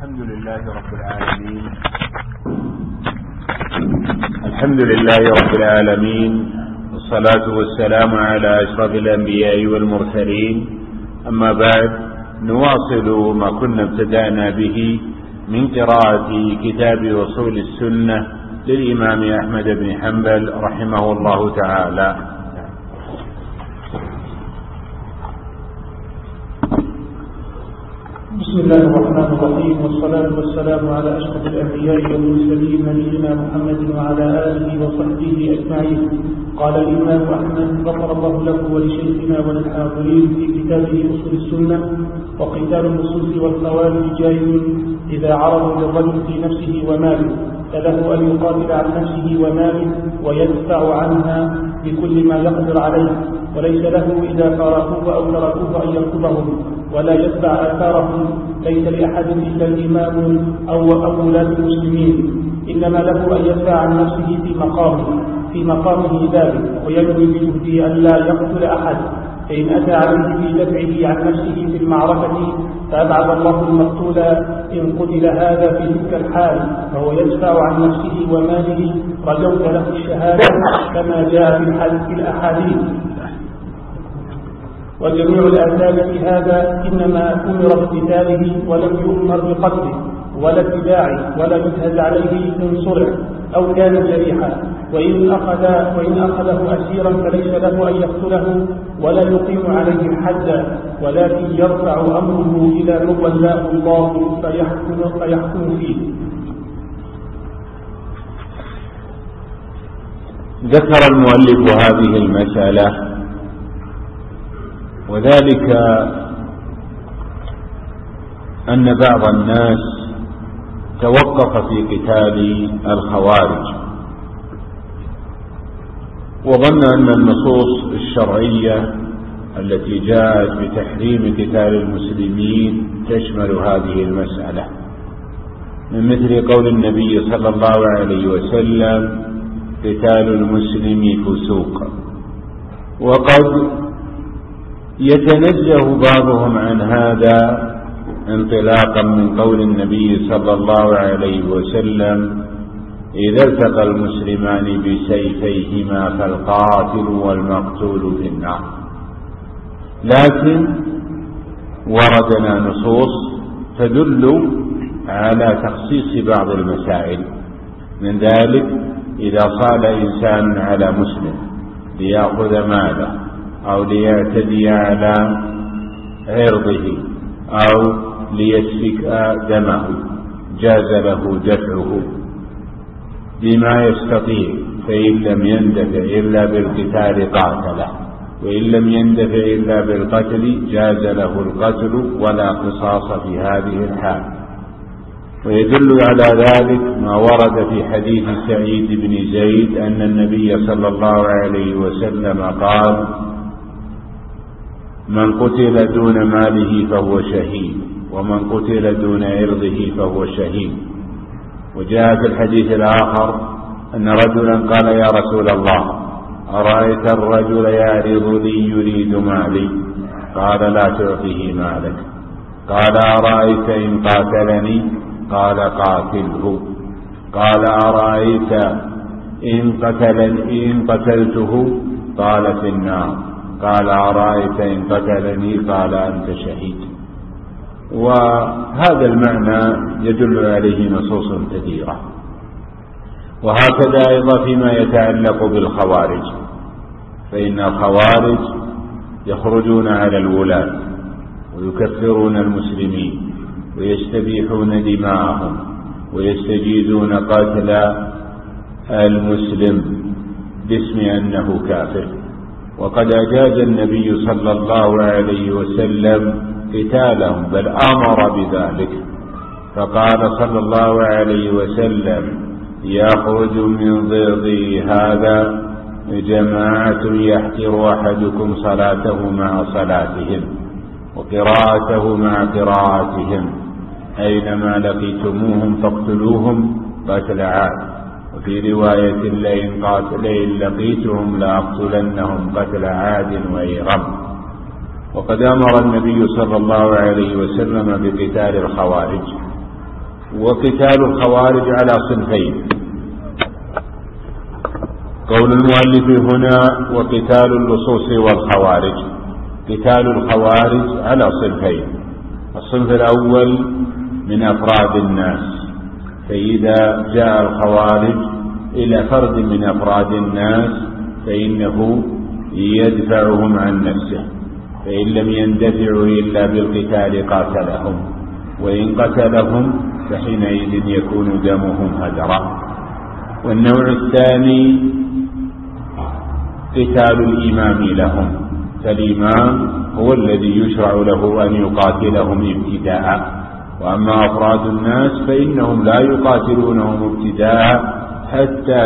الحمد لله رب العالمين والصلاة والسلام على أشرف الأنبياء والمرسلين. أما بعد، نواصل ما كنا ابتدأنا به من قراءة كتاب أصول السنة للإمام أحمد بن حنبل رحمه الله تعالى. بسم الله الرحمن الرحيم، والصلاة والسلام على أشرف الأنبياء والمرسلين نبينا محمد وعلى آله وصحبه أجمعين. قال الإمام أحمد غفر الله له ولشيخنا وللحاضرين في كتابه أصول السنة: وقتال النصوص والخوارج جائز إذا عرضوا للرجل في نفسه وماله، فله أن يقاتل عن نفسه وماله ويدفع عنها بكل ما يقدر عليه، وليس له إذا فارقوه أو تركوه أن يركضهم ولا يتبع آثارهم. ليس لأحد إلا الإمام أو ولاة المسلمين، إنما له أن يدفع عن نفسه في مقامه ذلك، وينوي بجهده أن لا يقتل أحد، فإن أتى عليه في دفعه عن نفسه في المعركة فأبعد الله المقتول إن قتل هذا في تلك الحال، فهو يدفع عن نفسه وماله رجوت له الشهادة كما جاء في الأحاديث. وجميع الآثام في هذا إنما أمر بقتاله ولم يؤمر بقتله ولا اتباعه، ولا يجهز عليه إن صرع أو كان جريحا، وإن أخذه أسيرا فليس له أن يقتله ولا يقيم عليه حدا، ولكن يرفع أمره إلى من ولاه الله فيحكم فيه. ذكر المؤلف هذه المسألة، وذلك أن بعض الناس توقف في قتال الخوارج، وظن أن النصوص الشرعية التي جاءت بتحريم قتال المسلمين تشمل هذه المسألة، من مثل قول النبي صلى الله عليه وسلم: قتال المسلم فسوق. وقد يتنزه بعضهم عن هذا انطلاقا من قول النبي صلى الله عليه وسلم: إذا التقى المسلمان بسيفيهما فالقاتل والمقتول في النار. لكن وردنا نصوص تدل على تخصيص بعض المسائل، من ذلك إذا صال إنسان على مسلم ليأخذ ماله أو ليعتدي على عرضه أو ليسفك دمه، جاز له دفعه بما يستطيع، فإن لم يندفع إلا بالقتال قاتله، وإن لم يندفع إلا بالقتل جاز له القتل ولا قصاص في هذه الحال. ويدل على ذلك ما ورد في حديث سعيد بن زيد أن النبي صلى الله عليه وسلم قال: من قتل دون ماله فهو شهيد، ومن قتل دون عرضه فهو شهيد. وجاء في الحديث الآخر أن رجلا قال: يا رسول الله، أرأيت الرجل يعرض لي يريد مالي؟ قال: لا تعطيه مالك. قال: أرأيت إن قاتلني؟ قال: قاتله. قال: أرأيت إن قتلته؟ قال: في النار. قال: أرأيت إن قتلني؟ قال: أنت شهيد. وهذا المعنى يدل عليه نصوص كثيرة. وهكذا أيضا فيما يتعلق بالخوارج، فإن الخوارج يخرجون على الولاة ويكفرون المسلمين ويستبيحون دماءهم ويستجيزون قتل المسلم باسم أنه كافر. وقد أجاز النبي صلى الله عليه وسلم قتالهم، بل أمر بذلك، فقال صلى الله عليه وسلم: يخرج من ضيضي هذا جماعة يحقر أحدكم صلاته مع صلاتهم وقراءته مع قراءتهم، أينما لقيتموهم فاقتلوهم قتل عاد. وفي رواية: لئن لقيتهم لأقتلنهم قتل عاد وإرم. وقد أمر النبي صلى الله عليه وسلم بقتال الخوارج، وقتال الخوارج على صنفين. قول المؤلف هنا وقتال اللصوص والخوارج، قتال الخوارج على صنفين. الصنف الأول من أفراد الناس، فإذا جاء الخوارج إلى فرد من أفراد الناس فإنه يدفعهم عن نفسه، فإن لم يندفعوا إلا بالقتال قاتلهم، وإن قتلهم فحينئذ يكون دمهم هدرا. والنوع الثاني قتال الإمام لهم، فالإمام هو الذي يشرع له أن يقاتلهم ابتداء، وأما أفراد الناس فإنهم لا يقاتلونهم ابتداء حتى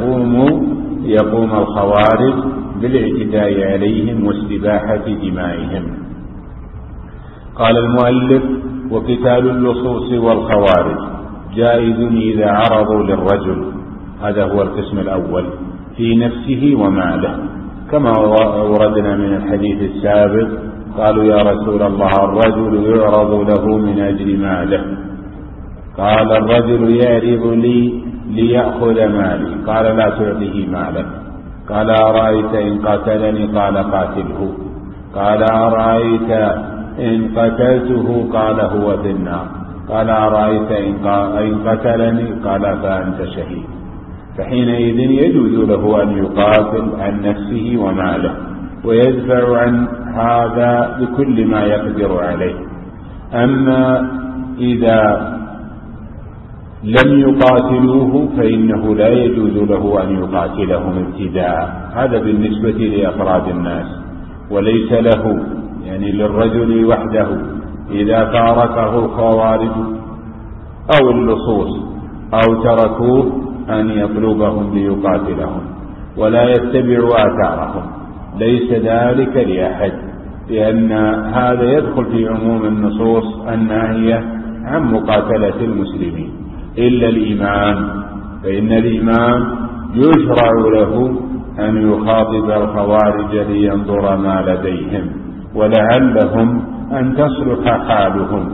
يقوم الخوارج بالاعتداء عليهم واستباحة دمائهم. قال المؤلف وقتال اللصوص والخوارج جائز إذا عرضوا للرجل، هذا هو القسم الأول، في نفسه وماله، كما وردنا من الحديث السابق. قالوا يا رسول الله الرجل يعرض له من أجل ماله، قال الرجل يعرض لي ليأخذ مالي، قال لا تعطيه مالك، قال أرأيت إن قتلني، قال قاتله، قال أرأيت إن قتلته، قال هو في النار، قال أرأيت إن قتلني، قال فأنت شهيد. فحينئذ يجوز له أن يقاتل عن نفسه وماله ويدفع عن هذا بكل ما يقدر عليه. أما إذا لم يقاتلوه فإنه لا يجوز له أن يقاتلهم ابتداء، هذا بالنسبة لأفراد الناس. وليس له يعني للرجل وحده إذا فارقه الخوارج أو اللصوص أو تركوه أن يطلبهم ليقاتلهم ولا يتبع آثارهم، ليس ذلك لأحد، لأن هذا يدخل في عموم النصوص الناهية عن مقاتلة المسلمين، إلا الإمام، فإن الإمام يشرع له أن يخاطب الخوارج لينظر ما لديهم، ولعلهم أن تصلح حالهم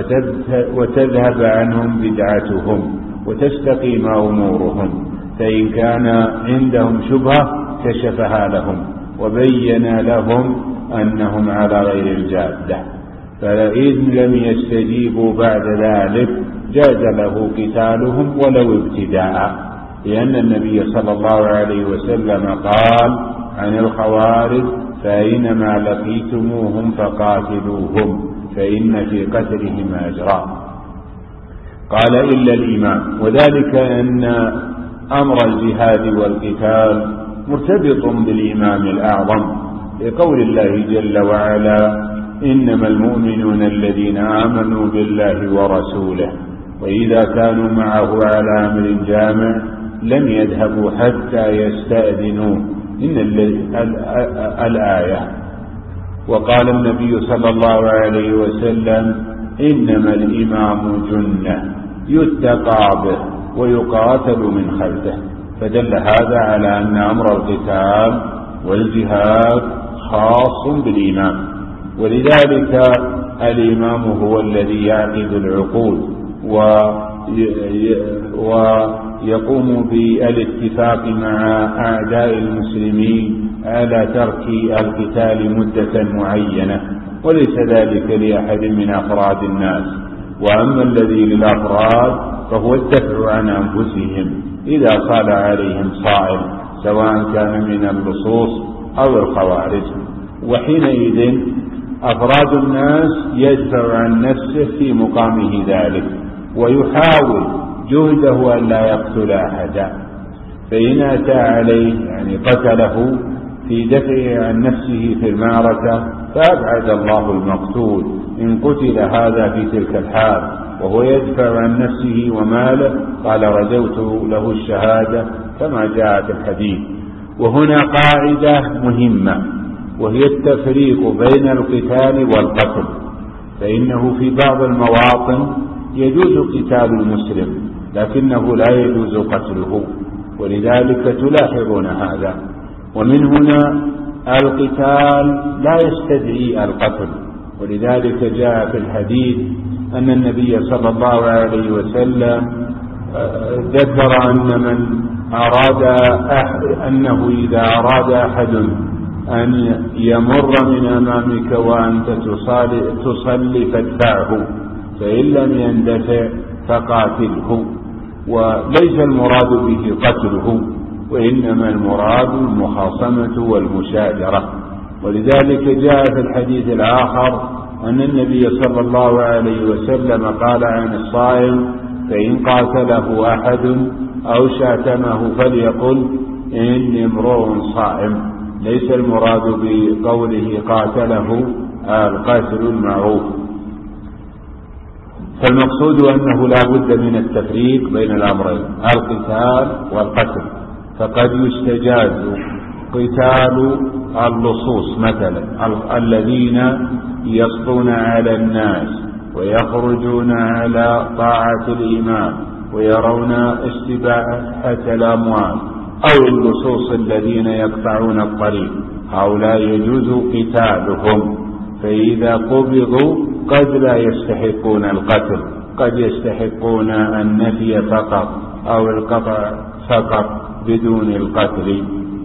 وتذهب عنهم بدعتهم وتستقيم أمورهم، فإن كان عندهم شبهة كشفها لهم وبين لهم أنهم على غير الجادة. فإن لم يستجيبوا بعد ذلك جاز له قتالهم ولو ابتداء، لأن النبي صلى الله عليه وسلم قال عن الخوارج فأينما لقيتموهم فقاتلوهم فإن في قتلهم أجرا. قال إلا الإمام، وذلك أن أمر الجهاد والقتال مرتبط بالإمام الأعظم، لقول الله جل وعلا إنما المؤمنون الذين آمنوا بالله ورسوله وإذا كانوا معه على أمر جامع لم يذهبوا حتى يستأذنوا، إن الآية. وقال النبي صلى الله عليه وسلم إنما الإمام جنة يتقى به ويقاتل من خلفه، فدل هذا على أن أمر القتال والجهاد خاص بالإمام، ولذلك الإمام هو الذي يعقد العقود ويقوم بالاتفاق مع أعداء المسلمين على ترك القتال مدة معينة، وليس ذلك لأحد من أفراد الناس. وأما الذي للأفراد فهو الدفع عن أنفسهم إذا صال عليهم صائل، سواء كان من اللصوص أو الخوارج، وحينئذ أفراد الناس يدفع عن نفسه في مقامه ذلك ويحاول جهده أن لا يقتل أحدا، فإن أتى عليه يعني قتله في دفعه عن نفسه في المعركة فأبعد الله المقتول إن قتل هذا في تلك الحال وهو يدفع عن نفسه وماله، قال رجوت له الشهادة كما جاء في الحديث. وهنا قاعدة مهمة وهي التفريق بين القتال والقتل، فإنه في بعض المواطن يجوز قتال المسلم لكنه لا يجوز قتله، ولذلك تلاحظون هذا. ومن هنا القتال لا يستدعي القتل، ولذلك جاء في الحديث أن النبي صلى الله عليه وسلم ذكر أنه إذا أراد أحد أن يمر من أمامك وأنت تصلي فادفعه، فإن لم يندفع فقاتله. وليس المراد به قتله، وإنما المراد المخاصمة والمشاجرة. ولذلك جاء في الحديث الآخر أن النبي صلى الله عليه وسلم قال عن الصائم: فإن قاتله أحد أو شاتمه فليقل إني امرؤ صائم. ليس المراد بقوله قاتله القاتل المعروف. فالمقصود أنه لا بد من التفريق بين الأمرين، القتال والقتل. فقد يستجاز قتال اللصوص مثلا الذين يسطون على الناس ويخرجون على طاعة الإمام ويرون استباحة الأموال، أو اللصوص الذين يقطعون الطريق، هؤلاء يجوز قتالهم. فإذا قبضوا قد لا يستحقون القتل، قد يستحقون النفي فقط أو القطع فقط بدون القتل.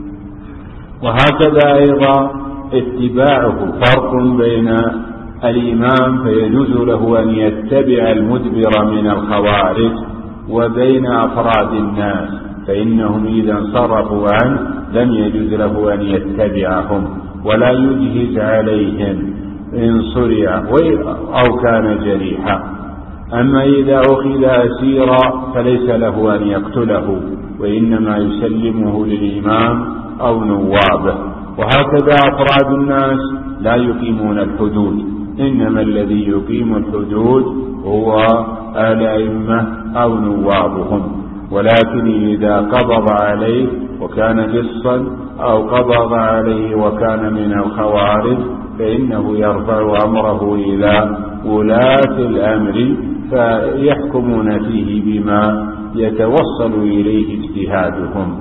وهكذا أيضا اتباعه فرق بين الإمام فيجوز له أن يتبع المدبر من الخوارج، وبين أفراد الناس فإنهم إذا انصرفوا عنه لم يجوز له أن يتبعهم ولا يجهز عليهم إن صرع أو كان جريحا. أما إذا أخذ أسيرا فليس له أن يقتله، وإنما يسلمه للإمام أو نوابه. وهكذا أفراد الناس لا يقيمون الحدود، إنما الذي يقيم الحدود هو الأئمة أو نوابهم. ولكن إذا قبض عليه وكان لصا أو قبض عليه وكان من الخوارج فإنه يرفع أمره إلى ولاة الأمر فيحكمون فيه بما يتوصل إليه اجتهادهم.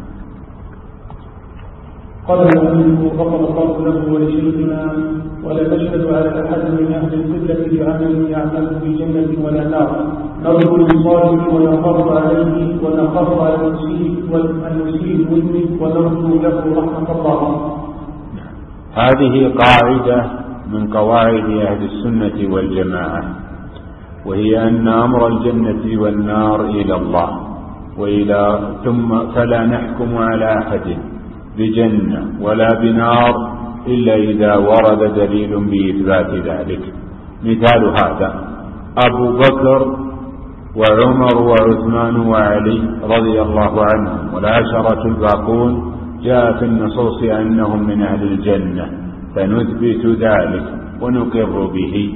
قال المؤلف غفر الله له ولشيخنا: ولا نشهد على أحد من أهل القبلة بعمل يعمل في جنة ولا نار، نرجو للصالح ونخاف عليه ونخاف على المسيء المذنب ونرجو له رحمة الله. هذه قاعدة من قواعد أهل السنة والجماعة، وهي أن أمر الجنة والنار إلى الله ثم فلا نحكم على أحد بجنة ولا بنار إلا إذا ورد دليل بإثبات ذلك. مثال هذا أبو بكر وعمر وعثمان وعلي رضي الله عنهم والعشرة الباقون جاء في النصوص أنهم من أهل الجنة، فنثبت ذلك ونقر به.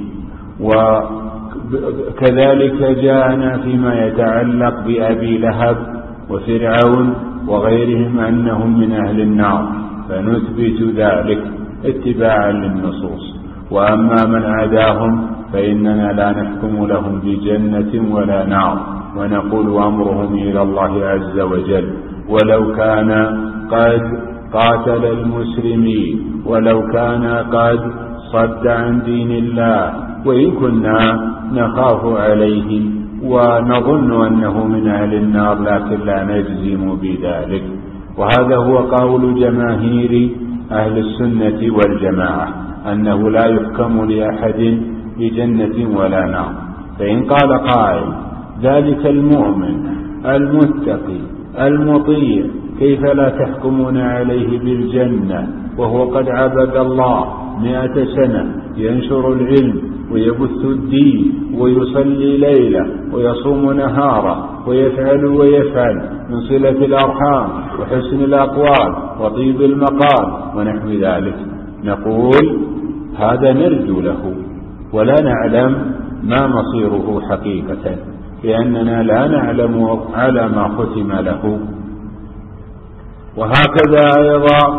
وكذلك جاءنا فيما يتعلق بأبي لهب وفرعون وغيرهم أنهم من أهل النار، فنثبت ذلك اتباعا للنصوص. وأما من عداهم فإننا لا نحكم لهم بجنة ولا نار، ونقول أمرهم إلى الله عز وجل، ولو كان قد قاتل المسلمين، ولو كان قد صد عن دين الله، وإن كنا نخاف عليه ونظن أنه من أهل النار لكن لا نجزم بذلك. وهذا هو قول جماهير أهل السنة والجماعة، أنه لا يحكم لأحد بجنة ولا نار. فإن قال قائل: ذلك المؤمن المتقي المطيع كيف لا تحكمون عليه بالجنة وهو قد عبد الله 100 سنة ينشر العلم ويبث الدين ويصلي ليلة ويصوم نهارا ويفعل من صلة الأرحام وحسن الأقوال وطيب المقال ونحو ذلك؟ نقول هذا نرجو له ولا نعلم ما مصيره حقيقة، لأننا لا نعلم على ما ختم له. وهكذا أيضا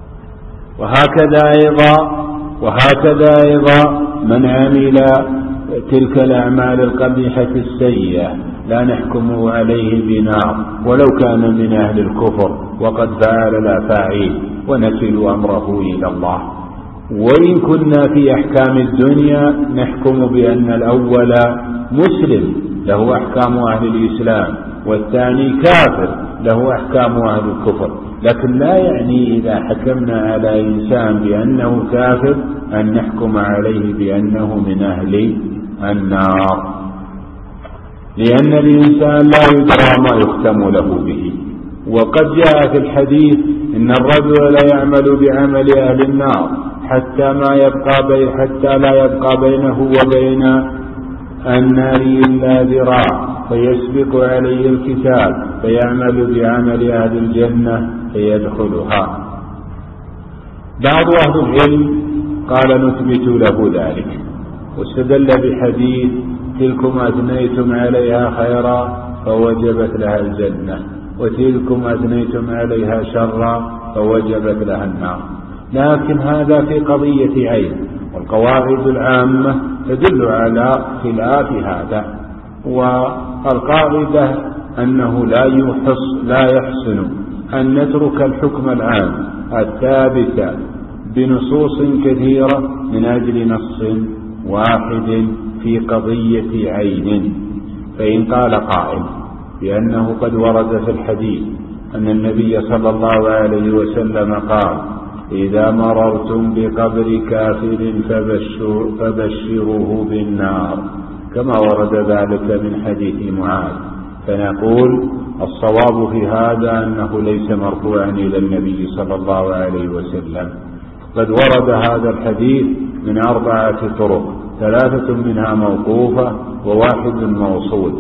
وهكذا أيضا من عمل تلك الأعمال القبيحة السيئة لا نحكم عليه بنار ولو كان من أهل الكفر وقد فعل الأفاعيل ونكل أمره إلى الله. وإن كنا في أحكام الدنيا نحكم بأن الأول مسلم له أحكام أهل الإسلام والثاني كافر له أحكام أهل الكفر، لكن لا يعني إذا حكمنا على إنسان بأنه كافر أن نحكم عليه بأنه من أهل النار، لأن الإنسان لا يدرى ما يختم له به. وقد جاء في الحديث إن الرجل لا يعمل بعمل أهل النار حتى لا يبقى بينه وبين النار إلا ذراع فيسبق عليه الكتاب فيعمل بعمل أهل الجنة فيدخلها. بعض أهل العلم قال نثبت له ذلك واستدل بحديث تلكم أثنيتم عليها خيرا فوجبت لها الجنة وتلكم أثنيتم عليها شرا فوجبت لها النار، لكن هذا في قضية عين، والقواعد العامة تدل على خلاف هذا. والقاعدة أنه لا يحسن أن نترك الحكم العام الثابت بنصوص كثيرة من أجل نص واحد في قضية عين. فإن قال قائل بأنه قد ورد في الحديث أن النبي صلى الله عليه وسلم قال إذا مررتم بقبر كافر فبشروه بالنار، كما ورد ذلك من حديث معاذ، فنقول الصواب في هذا أنه ليس مرفوعا إلى النبي صلى الله عليه وسلم. قد ورد هذا الحديث من 4 طرق، 3 منها موقوفة و1 موصول،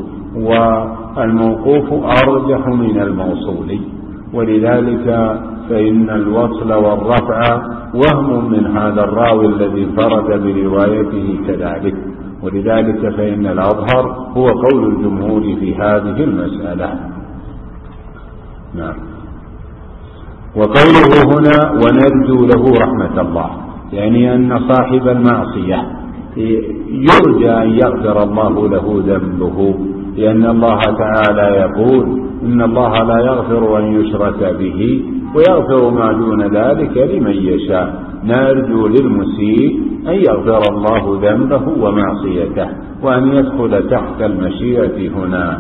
والموقوف أرجح من الموصول، ولذلك فإن الوصل والرفع وهم من هذا الراوي الذي انفرد بروايته كذلك، ولذلك فإن الأظهر هو قول الجمهور في هذه المسألة. نعم. وقوله هنا ونرجو له رحمة الله، يعني أن صاحب المعصية يرجى أن يغفر الله له ذنبه، لأن الله تعالى يقول إن الله لا يغفر أن يشرك به ويغفر ما دون ذلك لمن يشاء. نرجو للمسيء أن يغفر الله ذنبه ومعصيته وأن يدخل تحت المشيئة هنا.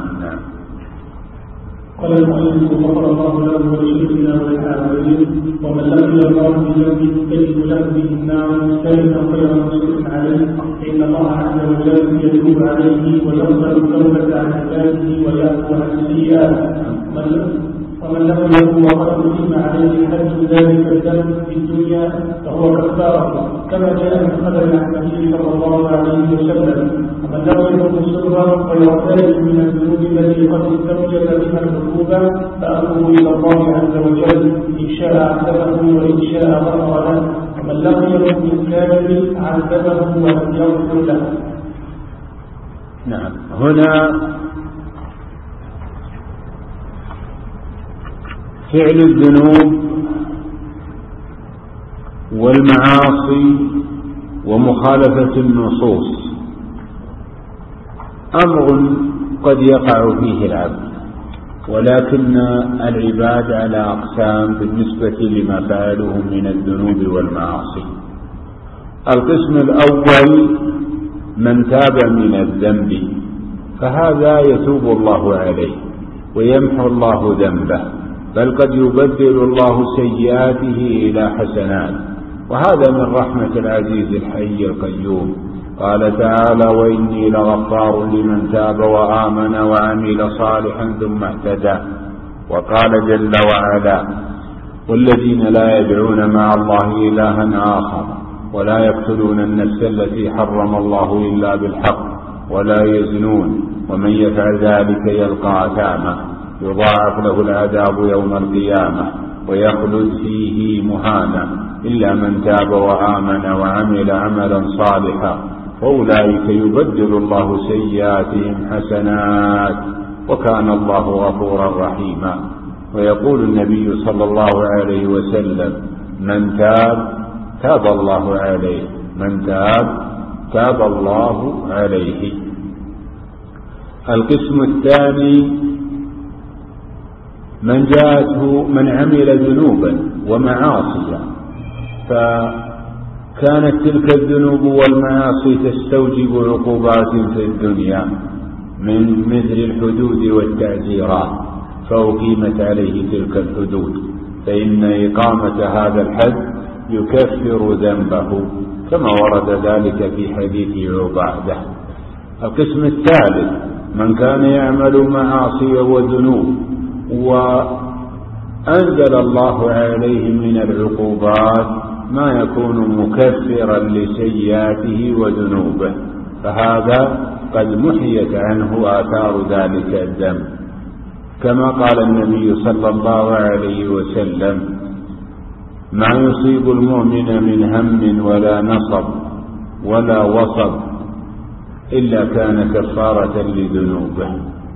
قال المؤلف غفر الله له ولشركنا وللعالمين ومن لم يرضى بذنب تجد له به النار ثالثا غير مشرك عليه، فإن الله عز وجل يتوب عليه ويغفر التوبة عن عباده ويعفو عن السيئات. ومن لم يكن وقد أقيم عليه حد ذلك الذنب في الدنيا فهو كفارة، كما جاء من خبر النبي صلى الله عليه وسلم. ومن لم يكن سرا ويعترف من الذنوب التي قد استوجب بها العقوبة فأمره إلى الله عز وجل، إن شاء عذبه وإن شاء غفر له. ومن لم يكن بالكامل عذبه ولم يغفر له. نعم. هنا فعل الذنوب والمعاصي ومخالفة النصوص أمر قد يقع فيه العبد، ولكن العباد على أقسام بالنسبة لما فعلهم من الذنوب والمعاصي. القسم الأول من تاب من الذنب فهذا يتوب الله عليه ويمحو الله ذنبه، بل قد يبدل الله سيئاته إلى حسنات، وهذا من رحمة العزيز الحي القيوم. قال تعالى وإني لغفار لمن تاب وآمن وعمل صالحا ثم اهتدى. وقال جل وعلا والذين لا يدعون مع الله إلها آخر ولا يقتلون النفس التي حرم الله إلا بالحق ولا يزنون ومن يفعل ذلك يلقى أثاما يضاعف له العذاب يوم القيامة ويخلد فيه مهانا إلا من تاب وآمن وعمل عملا صالحا فأولئك يبدل الله سيئاتهم حسنات وكان الله غفورا رحيما. ويقول النبي صلى الله عليه وسلم من تاب تاب الله عليه، من تاب تاب الله عليه. القسم الثاني من عمل ذنوبا ومعاصي، فكانت تلك الذنوب والمعاصي تستوجب عقوبات في الدنيا من مثل الحدود والتعزيرات، فأقيمت عليه تلك الحدود، فإن إقامة هذا الحد يكفر ذنبه كما ورد ذلك في حديث عبادة. القسم الثالث من كان يعمل معاصي وذنوب وأنزل الله عليه من العقوبات ما يكون مكفرا لسيئاته وذنوبه، فهذا قد محيت عنه آثار ذلك الذنب، كما قال النبي صلى الله عليه وسلم: ما يصيب المؤمن من هم ولا نصب ولا وصب إلا كان كفارة لذنوبه.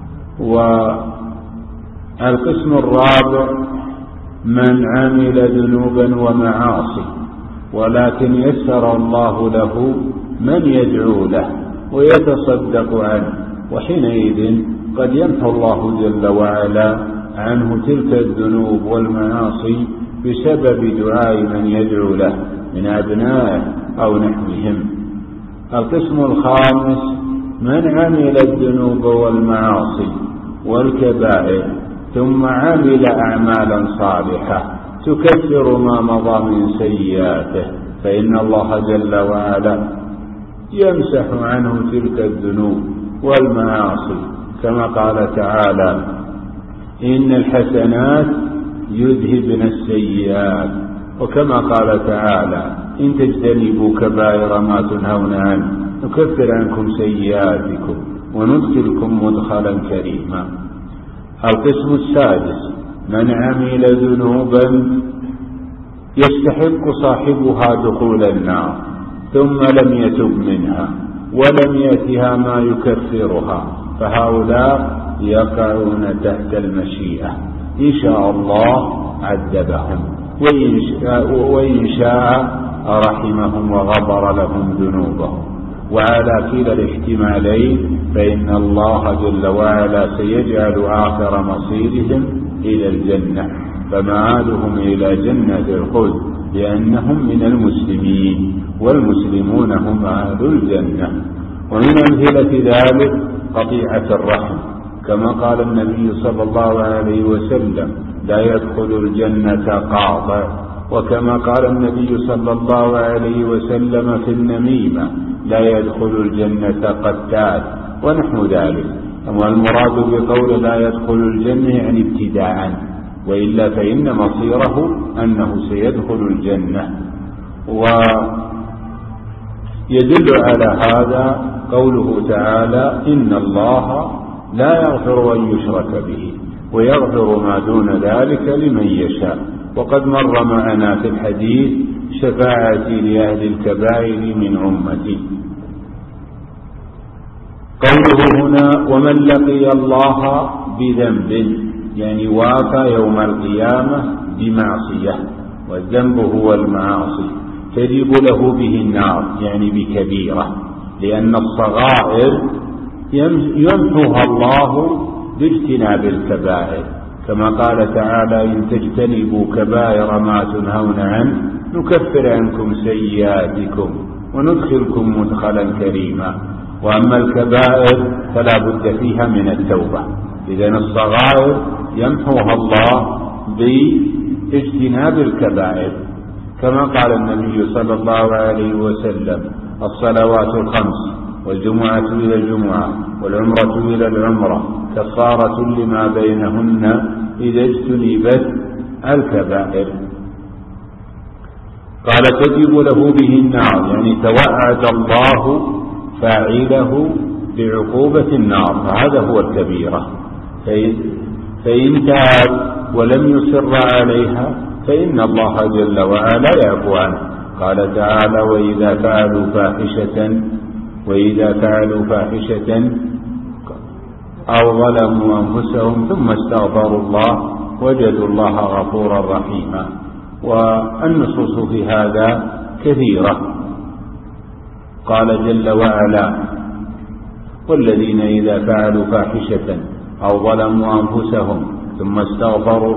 والقسم الرابع من عمل ذنوبا ومعاصي ولكن يسر الله له من يدعو له ويتصدق عنه، وحينئذ قد يمحو الله جل وعلا عنه تلك الذنوب والمعاصي بسبب دعاء من يدعو له من أبنائه أو نحوهم. القسم الخامس من عمل الذنوب والمعاصي والكبائر ثم عمل أعمالا صالحة تكفر ما مضى من سيئاته، فإن الله جل وعلا يمسح عنه تلك الذنوب والمعاصي، كما قال تعالى: إن الحسنات يذهبن السيئات، وكما قال تعالى: إن تجتنبوا كبائر ما تنهون عنه نكفر عنكم سيئاتكم وندخلكم مدخلا كريما. القسم السادس من عمل ذنوبا يستحق صاحبها دخول النار ثم لم يتب منها ولم يأتها ما يكفرها، فهؤلاء يقعون تحت المشيئة، إن شاء الله عذبهم وإن شاء رحمهم وغفر لهم ذنوبهم. وعلى كلا الاحتمالين فإن الله جل وعلا سيجعل آخر مصيرهم إلى الجنة، فمآلهم إلى جنة الخلد، لأنهم من المسلمين والمسلمون هم أهل الجنة. ومن أمثلة ذلك قطيعة الرحم، كما قال النبي صلى الله عليه وسلم: لا يدخل الجنة قاطع. وكما قال النبي صلى الله عليه وسلم في النميمة: لا يدخل الجنة قتال، ونحو ذلك. والمراد بقول لا يدخل الجنة يعني ابتداء، وإلا فإن مصيره أنه سيدخل الجنة. ويدل على هذا قوله تعالى: إن الله لا يغفر أن يشرك به ويغفر ما دون ذلك لمن يشاء. وقد مر معنا في الحديث شفاعتي لأهل الكبائر من أمتي. قوله هنا: ومن لقي الله بذنب، يعني وافى يوم القيامة بمعصية، والذنب هو المعاصي، تجب له به النار يعني بكبيرة، لأن الصغائر يمحوها الله باجتناب الكبائر، كما قال تعالى: إن تجتنبوا كبائر ما تنهون عنه نكفر عنكم سيئاتكم وندخلكم مدخلا كريما. وأما الكبائر فلا بد فيها من التوبة، إذن الصغائر يمحوها الله باجتناب الكبائر، كما قال النبي صلى الله عليه وسلم: الصلوات الخمس والجمعة إلى الجمعة والعمرة إلى العمرة كفارة لما بينهن إذا اجتنبت الكبائر. قال: تجب له به النار، يعني توعد الله فاعله بعقوبة النار، فهذا هو الكبيرة. فإن تاب ولم يصر عليها فإن الله جل وعلا يعفو عنه. قال تعالى: وإذا فعلوا فاحشة أو ظلموا أنفسهم ثم استغفروا الله وجدوا الله غفورا رحيما. والنصوص في هذا كثيرة. قال جل وعلا: والذين إذا فعلوا فاحشة أو ظلموا أنفسهم ثم استغفروا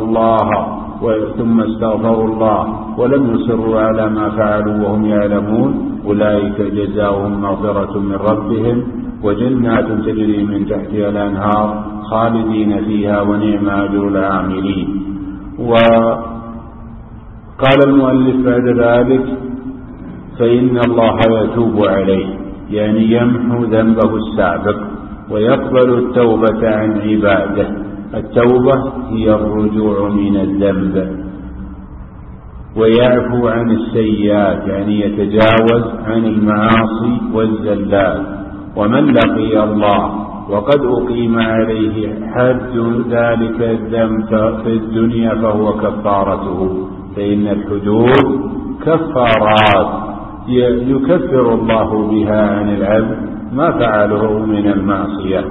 الله ولم يصروا على ما فعلوا وهم يعلمون أولئك جزاؤهم مغفرة من ربهم وجنات تجري من تحتها الأنهار خالدين فيها ونعم أجر العاملين. وقال المؤلف بعد ذلك: فإن الله يتوب عليه، يعني يمحو ذنبه السابق ويقبل التوبة عن عباده. التوبة هي الرجوع من الذنب، ويعفو عن السيئات، يعني يتجاوز عن المعاصي والزلات. ومن لقي الله وقد أقيم عليه حد ذلك الذنب في الدنيا فهو كفارته، فإن الحدود كفارات يكفر الله بها عن العبد ما فعله من المعصية.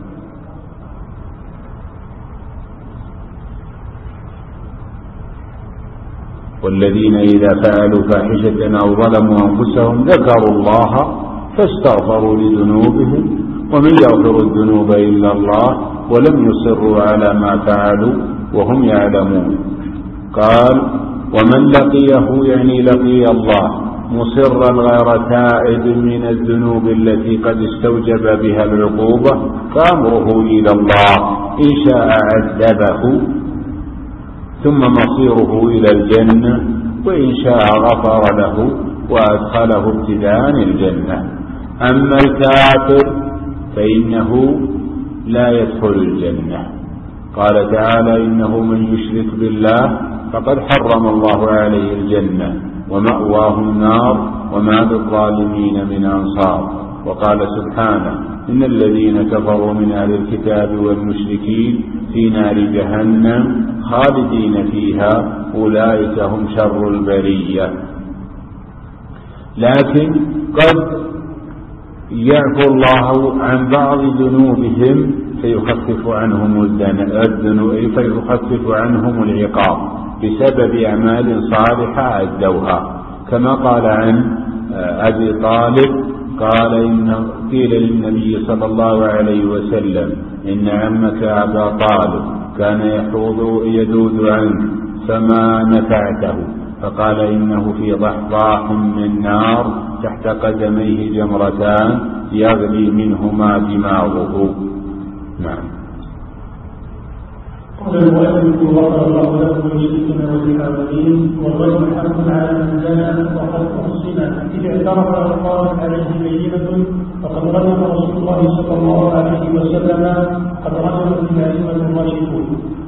والذين إذا فعلوا فاحشة أو ظلموا أنفسهم ذكروا الله فاستغفروا لذنوبهم ومن يغفر الذنوب إلا الله ولم يصروا على ما فعلوا وهم يعلمون. قال: ومن لقيه، يعني لقي الله مصرا غير تائب من الذنوب التي قد استوجب بها العقوبة فأمره إلى الله، إن شاء عذبه ثم مصيره إلى الجنة، وإن شاء غفر له وأدخله ابتداء الجنة. أما الكافر فإنه لا يدخل الجنة. قال تعالى: إنه من يشرك بالله فقد حرم الله عليه الجنة ومأواه النار وما للظالمين من أنصار. وقال سبحانه: إن الذين كفروا من أهل الكتاب والمشركين في نار جهنم خالدين فيها أولئك هم شر البرية. لكن قد يعفو الله عن بعض ذنوبهم فيخفف عنهم العقاب بسبب أعمال صالحة أدوها، كما قال عن أبي طالب قال: إن قيل للنبي صلى الله عليه وسلم: إن عمك أبا طالب كان يدود عنك فما نفعته، فقال: إنه في ضحضاح من نار تحت قدميه جمرتان يغلي منهما دماغه. نعم. قال المؤلف: غفر الله له ولشركنا وللعالمين. والرجل حق على من زنى وقد أحصن إذ اعترف وقامت عليه بينة فقد رجم رسول الله صلى الله عليه وسلم قد رجم في الأئمة الراشدون.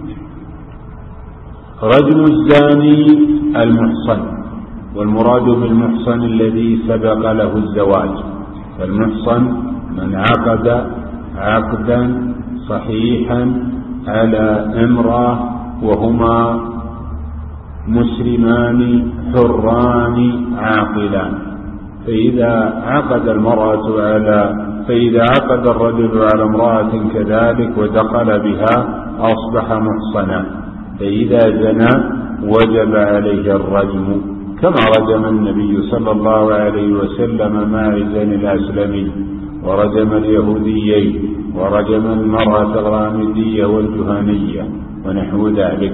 رجم الزاني المحصن، والمراد بالمحصن الذي سبق له الزواج. فالمحصن من عقد عقدا صحيحا على امرأة وهما مسلمان حران عاقلان، فإذا عقد الرجل على امرأة كذلك ودخل بها أصبح محصنا، فإذا زنى وجب عليه الرجم، كما رجم النبي صلى الله عليه وسلم ماعز الأسلمي ورجم اليهوديين ورجم المرأة الغامدية والجهنية ونحو ذلك.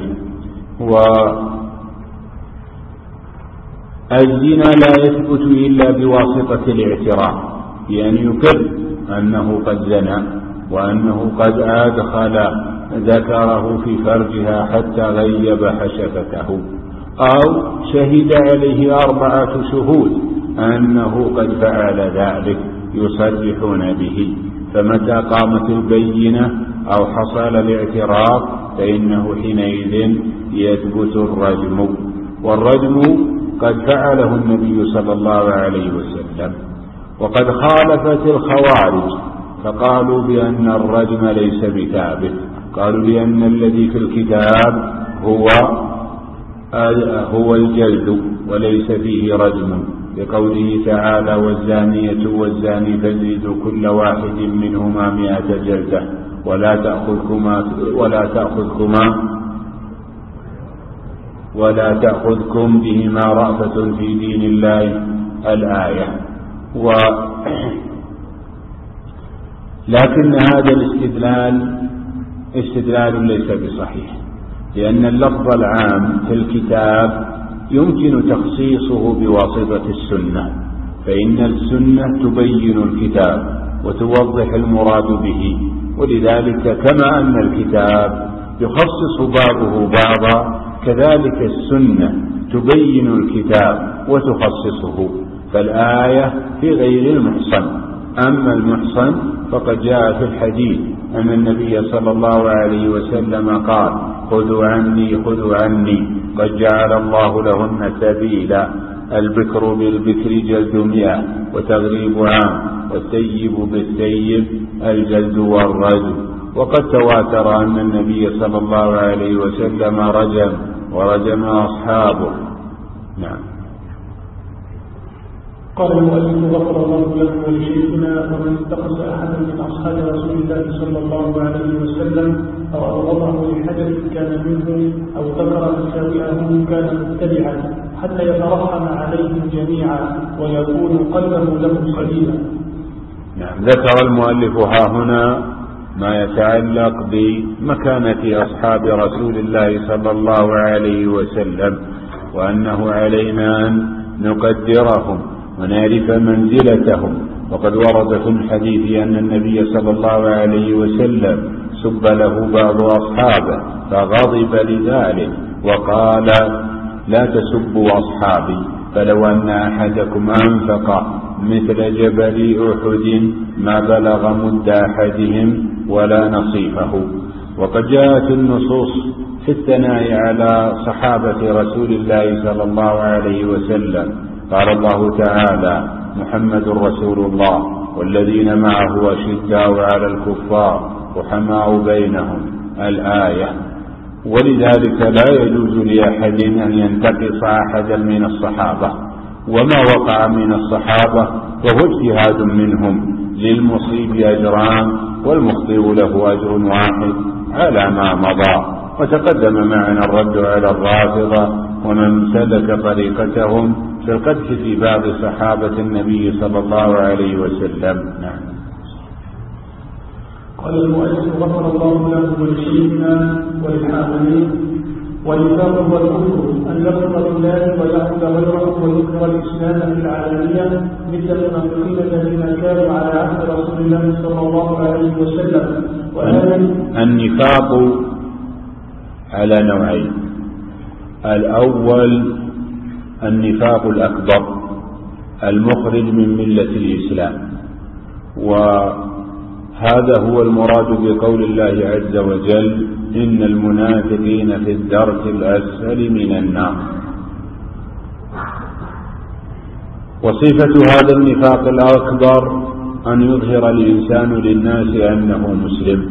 والزنا لا يثبت إلا بواسطة الاعتراف، يعني يكذب أنه قد زنى وأنه قد أدخل ذكره في فرجها حتى غيب حشفته، أو شهد عليه 4 شهود أنه قد فعل ذلك يصرحون به، فمتى قامت البينة أو حصل الاعتراف فإنه حينئذ يثبت الرجم. والرجم قد فعله النبي صلى الله عليه وسلم. وقد خالفت الخوارج فقالوا بأن الرجم ليس بثابت، قالوا بأن الذي في الكتاب هو الجلد وليس فيه رجم، بقوله تعالى: والزانية والزاني فاجلدوا كل واحد منهما 100 جلدة ولا تأخذكم بهما رأفة في دين الله، الآية. لكن هذا استدلال ليس بصحيح، لأن اللفظ العام في الكتاب يمكن تخصيصه بواسطة السنة، فإن السنة تبين الكتاب وتوضح المراد به، ولذلك كما أن الكتاب يخصص بعضه بعضا كذلك السنة تبين الكتاب وتخصصه. فالآية في غير المحصن، أما المحصن فقد جاء في الحديث أن النبي صلى الله عليه وسلم قال: خذوا عني قد جعل الله لهن سبيلا، البكر بالبكر جلد 100 وتغريب عام، والسيب بالسيب الجلد والرجم. وقد تواتر أن النبي صلى الله عليه وسلم ورجم أصحابه. نعم. قال المؤلف غفر الله له ولشيخنا: ومن اتخذ أحدا من أصحاب رسول الله صلى الله عليه وسلم أو أبغضه لحدث كان منه أو ذكر مساوئه كان مبتدعا حتى يترحم عليهم جميعا ويكون قلبه له سليما. نعم. ذكر المؤلف ها هنا ما يتعلق بمكانة أصحاب رسول الله صلى الله عليه وسلم، وأنه علينا أن نقدرهم ونعرف منزلتهم. وقد ورد في الحديث أن النبي صلى الله عليه وسلم سب له بعض أصحابه فغضب لذلك وقال: لا تسبوا أصحابي، فلو أن أحدكم أنفق مثل جبل أحد ما بلغ مد أحدهم ولا نصيفه. وقد جاءت النصوص في الثناء على صحابة رسول الله صلى الله عليه وسلم. قال الله تعالى: محمد رسول الله والذين معه أشداء على الكفار رحماء بينهم، الآية. ولذلك لا يجوز لأحد أن ينتقص أحدا من الصحابة، وما وقع من الصحابة فهو اجتهاد منهم، للمصيب أجران والمخطئ له أجر واحد على ما مضى. وتقدم معنا الرد على الرافضة ومن سلك طريقتهم في القدح في بعض صحابة النبي صلى الله عليه وسلم. نعم. قال المؤلف غفر الله له ولشيخنا وللحاضرين: والنفاق هو الكفر أن يكفر بالله ويعبد غيره ويكفر الإسلام في العالمية، مثل المنافقين الذين كانوا على عهد رسول الله صلى الله عليه وسلم. النفاق على نوعين: الأول النفاق الأكبر المخرج من ملة الإسلام، وهذا هو المراد بقول الله عز وجل: إن المنافقين في الدرك الأسفل من النار. وصفة هذا النفاق الأكبر أن يظهر الإنسان للناس أنه مسلم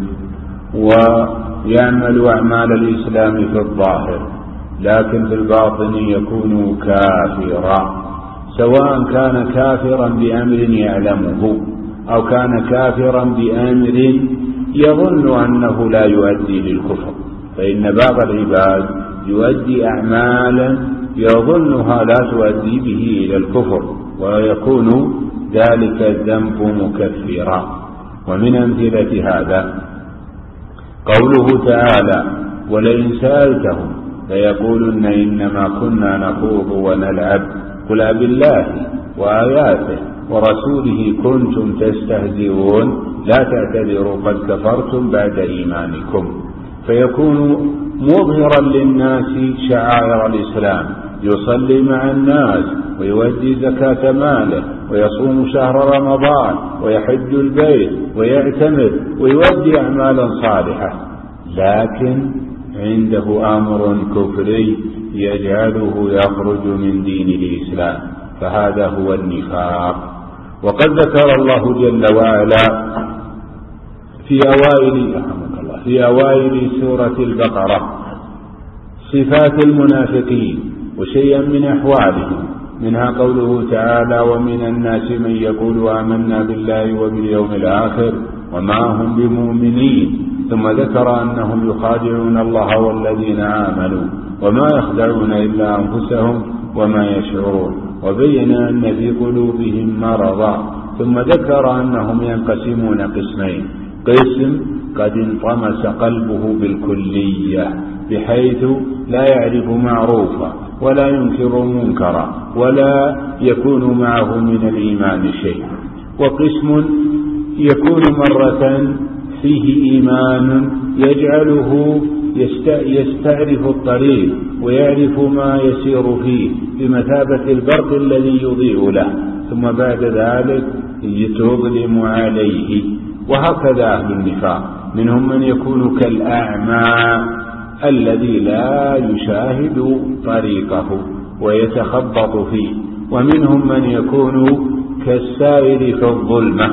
ويعمل أعمال الإسلام في الظاهر، لكن في الباطن يكون كافرا، سواء كان كافرا بأمر يعلمه أو كان كافرا بأمر يظن أنه لا يؤدي للكفر. فإن بعض العباد يؤدي أعمالا يظنها لا تؤدي به إلى الكفر، ويكون ذلك الذنب مكفرا. ومن أمثلة هذا قوله تعالى: ولئن سألتهم فيقولن إنما كنا نخوض ونلعب، قل بالله وآياته ورسوله كنتم تستهزئون لا تعتذروا قد كفرتم بعد إيمانكم. فيكون مظهرا للناس شعائر الإسلام، يصلي مع الناس ويؤدي زكاة ماله ويصوم شهر رمضان ويحج البيت ويعتمر ويؤدي أعمالا صالحة، لكن عنده أمر كفري يجعله يخرج من دين الإسلام، فهذا هو النفاق. وقد ذكر الله جل وعلا في أوائل سورة البقرة صفات المنافقين وشيئا من أحوالهم، منها قوله تعالى: ومن الناس من يقول آمنا بالله وباليوم الآخر وما هم بمؤمنين، ثم ذكر أنهم يخادعون الله والذين آمنوا وما يخدعون إلا أنفسهم وما يشعرون، وبين أن في قلوبهم مرضا ثم ذكر أنهم ينقسمون قسمين: قسم قد انطمس قلبه بالكلية بحيث لا يعرف معروفا ولا ينكر منكرا ولا يكون معه من الإيمان شيء، وقسم يكون مرة فيه إيمان يجعله يستعرف الطريق ويعرف ما يسير فيه بمثابة البرق الذي يضيء له، ثم بعد ذلك تظلم عليه. وهكذا أهل النفاق، منهم من يكون كالأعمى الذي لا يشاهد طريقه ويتخبط فيه، ومنهم من يكون كالسائر في الظلمة،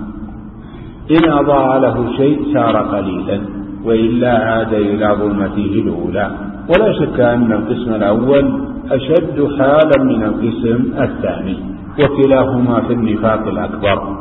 إن أضاء له شيء سار قليلا وإلا عاد إلى ظلمته الأولى. ولا شك أن القسم الأول أشد حالا من القسم الثاني، وكلاهما في النفاق الأكبر.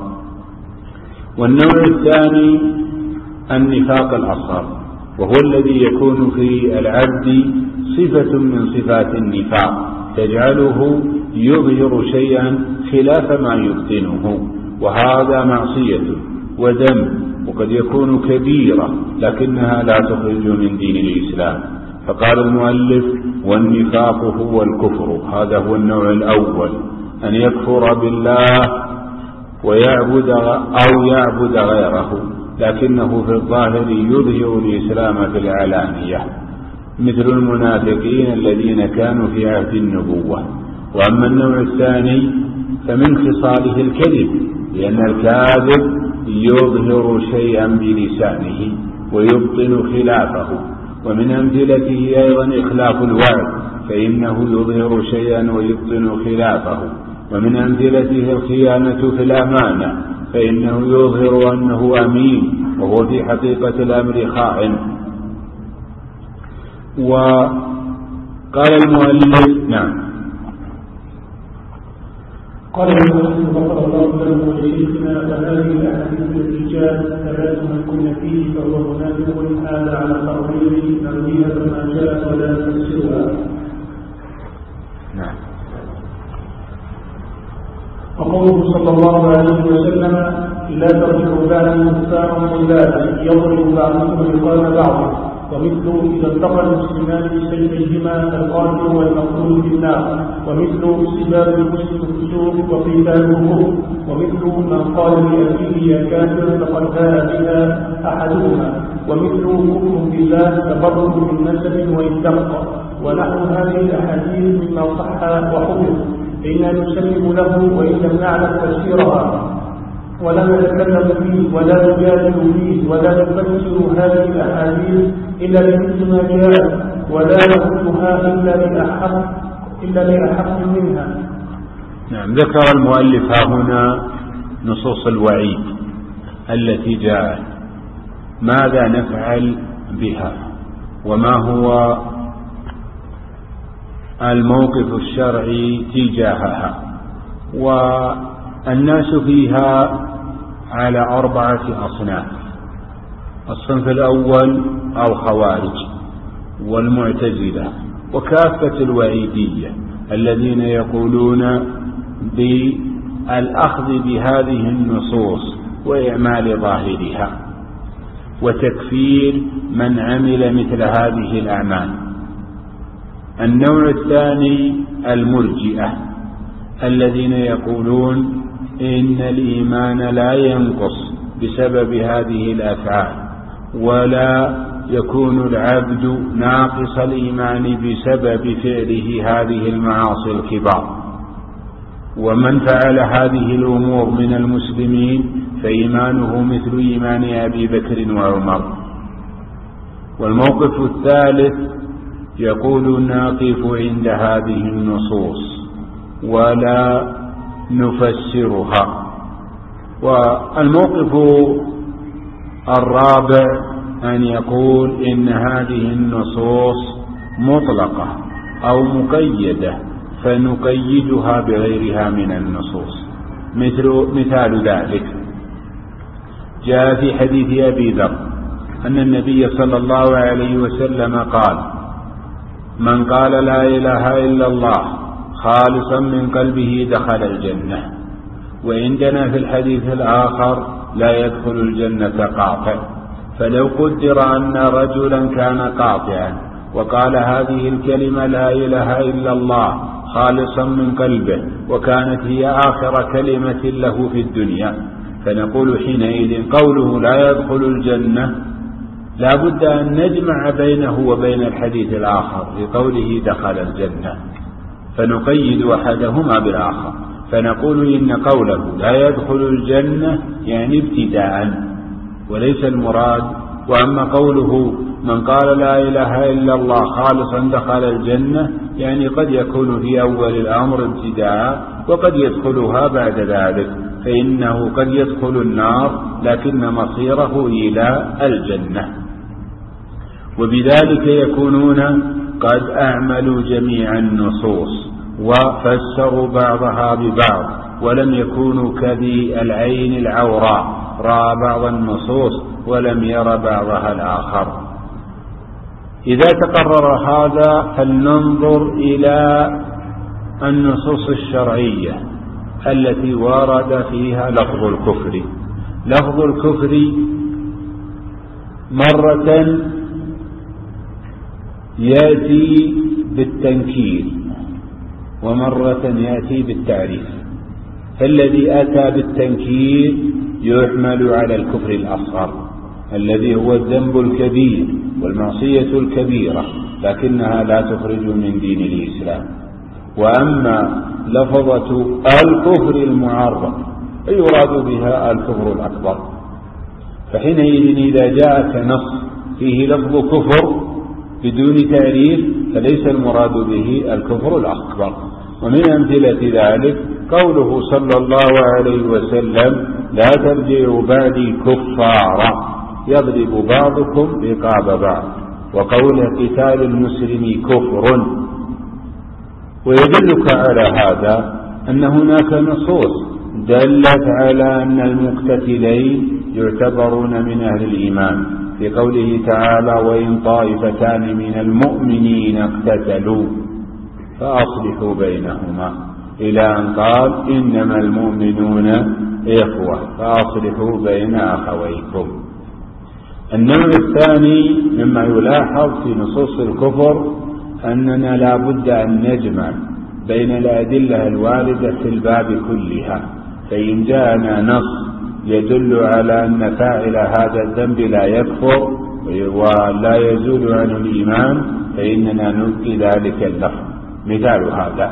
والنوع الثاني النفاق الأصغر، وهو الذي يكون في العبد صفة من صفات النفاق تجعله يظهر شيئا خلاف ما يبطنه، وهذا معصية وذنب، وقد يكون كبيرة لكنها لا تخرج من دين الإسلام. فقال المؤلف: والنفاق هو الكفر. هذا هو النوع الأول، أن يكفر بالله ويعبد أو يعبد غيره، لكنه في الظاهر يظهر الإسلام في العلانية، مثل المنافقين الذين كانوا في عهد النبوة. وأما النوع الثاني فمن خصاله الكذب، لأن الكاذب يظهر شيئا بلسانه ويبطن خلافه. ومن أمثلته أيضا إخلاف الوعد، فإنه يظهر شيئا ويبطن خلافه. ومن أمثلته الخيانة في الأمانة، فإنه يظهر أنه أمين وهو في حقيقة الأمر خائن. وقال المؤلف: نعم. قال المؤلف غفر الله له ولشيخنا: وهذه الأحاديث الرجال ثلاث من كن فيه فهو منافق، هذا على تأويل نرويها كما جاءت ولا نفسرها. نعم. وقوله صلى الله عليه وسلم: لا ترجعوا بعدي كفارا عبادا يضرب بعضكم رقاب بعض. ومثل إذا التقى المسلمان بسيفيهما القاتل والمقتول في النار. ومثل سباب المسلم فسوق وقتاله كفر. ومثل من قال لأخيه يا كافر فقد باء بها أحدهما. ومثل كفر بالله تبرر من نسب واتقى. ونحو هذه الأحاديث مما صح وحفظ فإنا نسلم له وإن لم نعلم تفسيرها، ولا نتكلم فيه ولا نجادل فيه ولا نفسر هذه الأحاديث إلا بمثل ما جاءت، ولا نردها إلا لأحق منها. نعم. ذكر المؤلف هنا نصوص الوعيد التي جاءت، ماذا نفعل بها وما هو الموقف الشرعي تجاهها. والناس فيها على 4 أصناف: الصنف الأول الخوارج والمعتزلة وكافة الوعيدية الذين يقولون بالأخذ بهذه النصوص وإعمال ظاهرها وتكفير من عمل مثل هذه الأعمال. النوع الثاني المرجئة الذين يقولون إن الإيمان لا ينقص بسبب هذه الأفعال، ولا يكون العبد ناقص الإيمان بسبب فعله هذه المعاصي الكبار، ومن فعل هذه الأمور من المسلمين فإيمانه مثل إيمان أبي بكر وعمر. والموقف الثالث يقول نقف عند هذه النصوص ولا نفسرها. والموقف الرابع أن يقول إن هذه النصوص مطلقة أو مقيدة فنقيدها بغيرها من النصوص. مثال ذلك جاء في حديث أبي ذر أن النبي صلى الله عليه وسلم قال: من قال لا إله إلا الله خالصا من قلبه دخل الجنة. وعندنا في الحديث الآخر لا يدخل الجنة قاطع. فلو قدر أن رجلا كان قاطعا وقال هذه الكلمة لا إله إلا الله خالصا من قلبه وكانت هي آخر كلمة له في الدنيا، فنقول حينئذ قوله لا يدخل الجنة لا بد أن نجمع بينه وبين الحديث الآخر في قوله دخل الجنة، فنقيد أحدهما بالآخر، فنقول إن قوله لا يدخل الجنة يعني ابتداء وليس المراد. وأما قوله من قال لا إله إلا الله خالصا دخل الجنة يعني قد يكون في أول الأمر ابتداء وقد يدخلها بعد ذلك، فإنه قد يدخل النار لكن مصيره إلى الجنة. وبذلك يكونون قد أعملوا جميع النصوص وفسروا بعضها ببعض، ولم يكونوا كذي العين العوراء رأى بعض النصوص ولم ير بعضها الآخر. إذا تقرر هذا فلننظر إلى النصوص الشرعية التي ورد فيها لفظ الكفر. لفظ الكفر مرة يأتي بالتنكير ومرة يأتي بالتعريف، فالذي أتى بالتنكير يحمل على الكفر الأصغر الذي هو الذنب الكبير والمعصية الكبيرة لكنها لا تخرج من دين الإسلام. وأما لفظة الكفر المعرض يراد بها الكفر الأكبر، فحينئذ إذا جاءك نص فيه لفظ كفر بدون تعريف فليس المراد به الكفر الأكبر. ومن أمثلة ذلك قوله صلى الله عليه وسلم لا ترجعوا بعدي كفارا يضرب بعضكم رقاب بعض، وقول قتال المسلم كفر. ويدلك على هذا أن هناك نصوص دلت على أن المقتتلين يعتبرون من أهل الإيمان في قوله تعالى وإن طائفتان من المؤمنين اقتتلوا فأصلحوا بينهما إلى أن قال إنما المؤمنون إخوة فأصلحوا بين أخويكم. النوع الثاني مما يلاحظ في نصوص الكفر أننا لا بد أن نجمع بين الأدلة الواردة في الباب كلها، فإن جاءنا نص يدل على أن فاعل هذا الذنب لا يكفر ولا يزول عنه الإيمان فإننا نلقي ذلك اللفظ. مثال هذا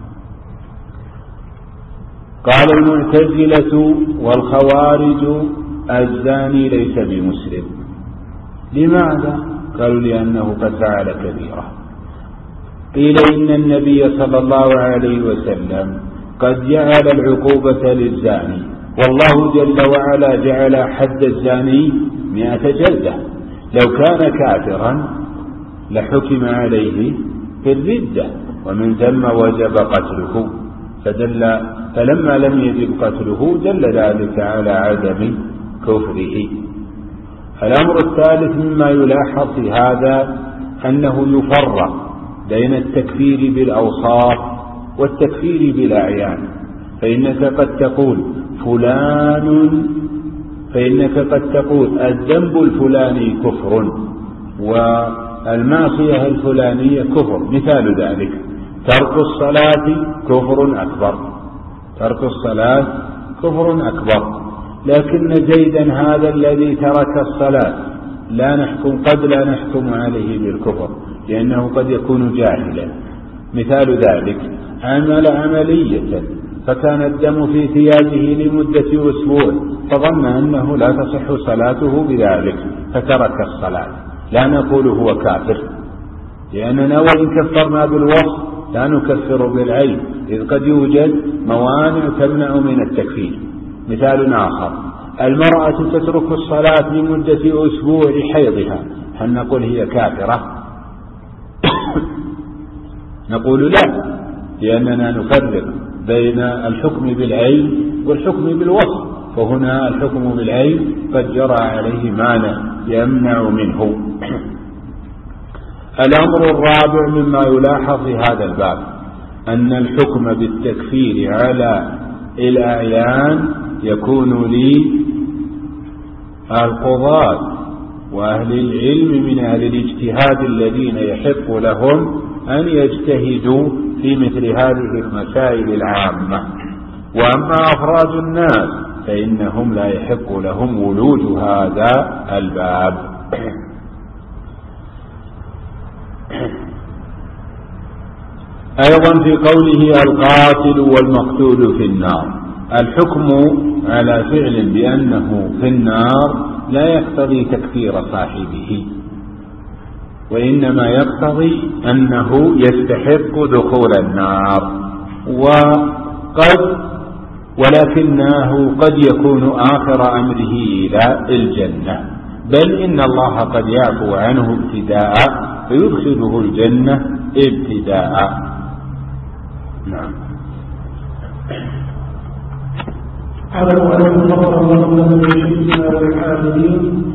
قال المعتزلة والخوارج الزاني ليس بمسلم. لماذا؟ قالوا لأنه قد فعل كبيرة. قيل إن النبي صلى الله عليه وسلم قد جعل العقوبة للزاني، والله جل وعلا جعل حد الزاني 100 جلدة، لو كان كافرا لحكم عليه بالردة ومن ثم وجب قتله، فلما لم يجب قتله دل ذلك على عدم كفره. الأمر الثالث مما يلاحظ في هذا أنه يفرق بين التكفير بالأوصاف والتكفير بالأعيان، فإنك قد تقول الذنب الفلاني كفر والمعصية الفلانية كفر. مثال ذلك ترك الصلاة كفر أكبر، ترك الصلاة كفر أكبر، لكن زيدا هذا الذي ترك الصلاة قد لا نحكم عليه بالكفر لأنه قد يكون جاهلا. مثال ذلك عمل عملية فكان الدم في ثيابه لمدة أسبوع فظن أنه لا تصح صلاته بذلك فترك الصلاة، لا نقول هو كافر، لأننا وإن كفرنا بالوصف لا نكفر بالعين، إذ قد يوجد موانع تمنع من التكفير. مثال آخر المرأة تترك الصلاة لمدة أسبوع لحيضها، هل نقول هي كافرة؟ نقول لا، لأننا نفرق بين الحكم بالعين والحكم بالوصف، فهنا الحكم بالعين قد جرى عليه مانع يمنع منه. الأمر الرابع مما يلاحظ في هذا الباب أن الحكم بالتكفير على الأعيان يكون للقضاة وأهل العلم من أهل الاجتهاد الذين يحق لهم أن يجتهدوا في مثل هذه المسائل العامة. وأما أفراد الناس فإنهم لا يحق لهم ولوج هذا الباب. أيضا في قوله القاتل والمقتول في النار، الحكم على فعل بأنه في النار لا يقتضي تكفير صاحبه، وإنما يقتضي أنه يستحق دخول النار، ولكنه قد يكون آخر أمره إلى الجنة، بل إن الله قد يعفو عنه ابتداء فيدخله الجنة ابتداء. نعم. اعلموا أن الله الله للمشركين والحاملين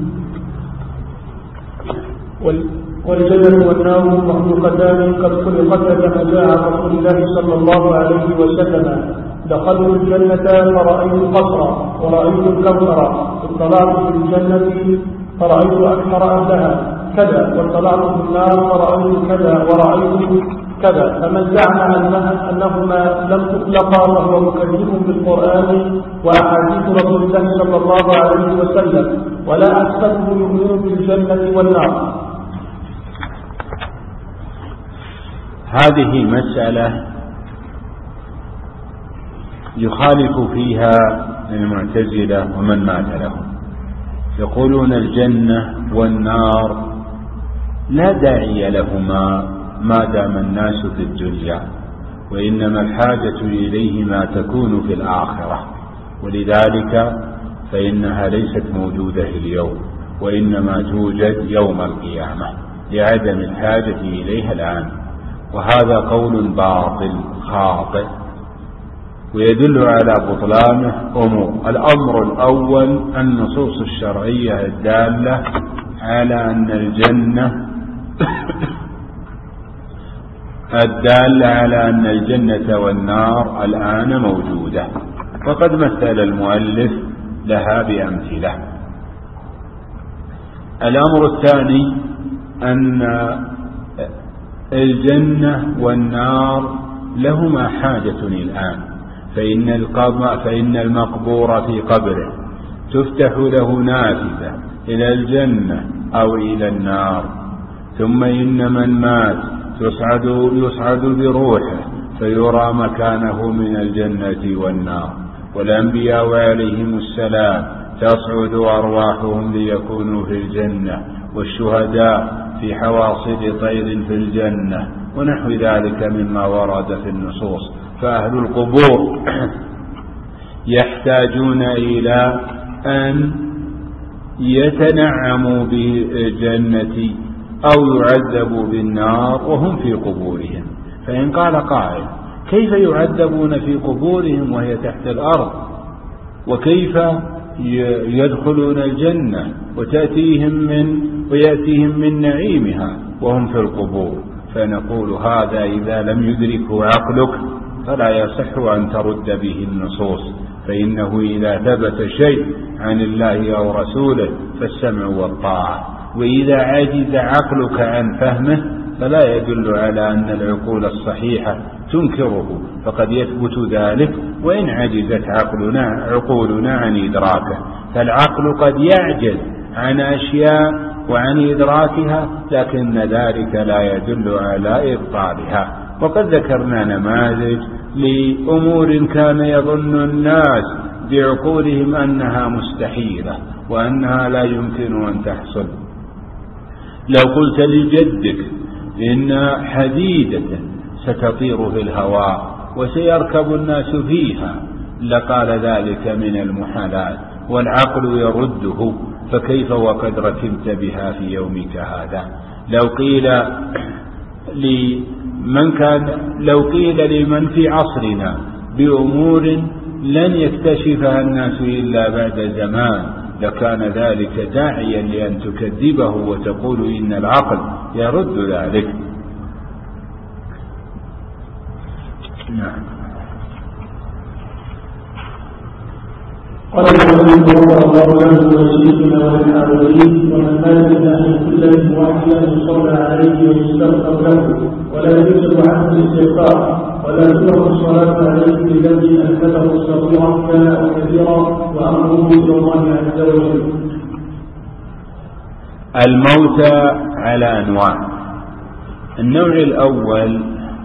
والجنة والنار مخلوقتان قد خلقتا كما جاء رسول الله صلى الله عليه وسلم: دخلت الجنة فرأيت القصر ورأيت الكوثر، اطلعت في الجنة فرأيت أكثر أهلها كذا، واطلعت في النار فرأيت كذا ورأيت كذا. فمن زعم أنهما لم تخلقا فهو مكذب بالقرآن وأحاديث رسول الله صلى الله عليه وسلم، ولا أحسبه يؤمن بالجنة والنار. هذه مسألة يخالف فيها المعتزلة ومن مات لهم، يقولون الجنة والنار لا داعي لهما ما دام الناس في الدنيا، وإنما الحاجة إليهما تكون في الآخرة، ولذلك فإنها ليست موجودة اليوم، وإنما توجد يوم القيامة لعدم الحاجة إليها الآن. وهذا قول باطل خاطئ، ويدل على بطلانه أمور. الأمر الأول النصوص الشرعية الدالة على أن الجنة والنار الآن موجودة، وقد مثل المؤلف لها بأمثلة. الأمر الثاني أن الجنة والنار لهما حاجة الآن، فإن المقبور في قبره تفتح له نافذة إلى الجنة أو إلى النار، ثم إن من مات يصعد بروحه فيرى مكانه من الجنة والنار، والأنبياء عليهم السلام تصعد أرواحهم ليكونوا في الجنة، والشهداء في حواصل طير في الجنة، ونحو ذلك مما ورد في النصوص. فأهل القبور يحتاجون إلى أن يتنعموا بالجنة أو يعذبوا بالنار وهم في قبورهم. فإن قال قائل: كيف يعذبون في قبورهم وهي تحت الأرض، وكيف يدخلون الجنة ويأتيهم من نعيمها وهم في القبور؟ فنقول: هذا إذا لم يدركه عقلك فلا يصح أن ترد به النصوص، فإنه إذا ثبت شيء عن الله أو رسوله فالسمع والطاعة، وإذا عجز عقلك عن فهمه فلا يدل على أن العقول الصحيحة تنكره، فقد يثبت ذلك وإن عجزت عقولنا عن إدراكه. فالعقل قد يعجز عن أشياء وعن إدراكها، لكن ذلك لا يدل على إبطالها. وقد ذكرنا نماذج لأمور كان يظن الناس بعقولهم أنها مستحيلة وأنها لا يمكن أن تحصل. لو قلت لجدك إن حديدة ستطير في الهواء وسيركب الناس فيها لقال ذلك من المحالات، والعقل يرده، فكيف وقد ركبت بها في يومك هذا؟ لو قيل لمن في عصرنا بأمور لن يكتشفها الناس إلا بعد زمان لكان ذلك داعيا لأن تكذبه وتقول إن العقل يرد ذلك. نعم. قال النبي صلى الله عليه وسلم وللحاضرين ومن مات من اهل كله واحدا يصلى عليه ويستغفر له ولا يجب عنه الاستغفار ولا تؤمر الصلاه عليه بذنب انكبه صغيرا كان او كبيرا وامره الى الله عز وجل. الموتى على انواع. النوع الاول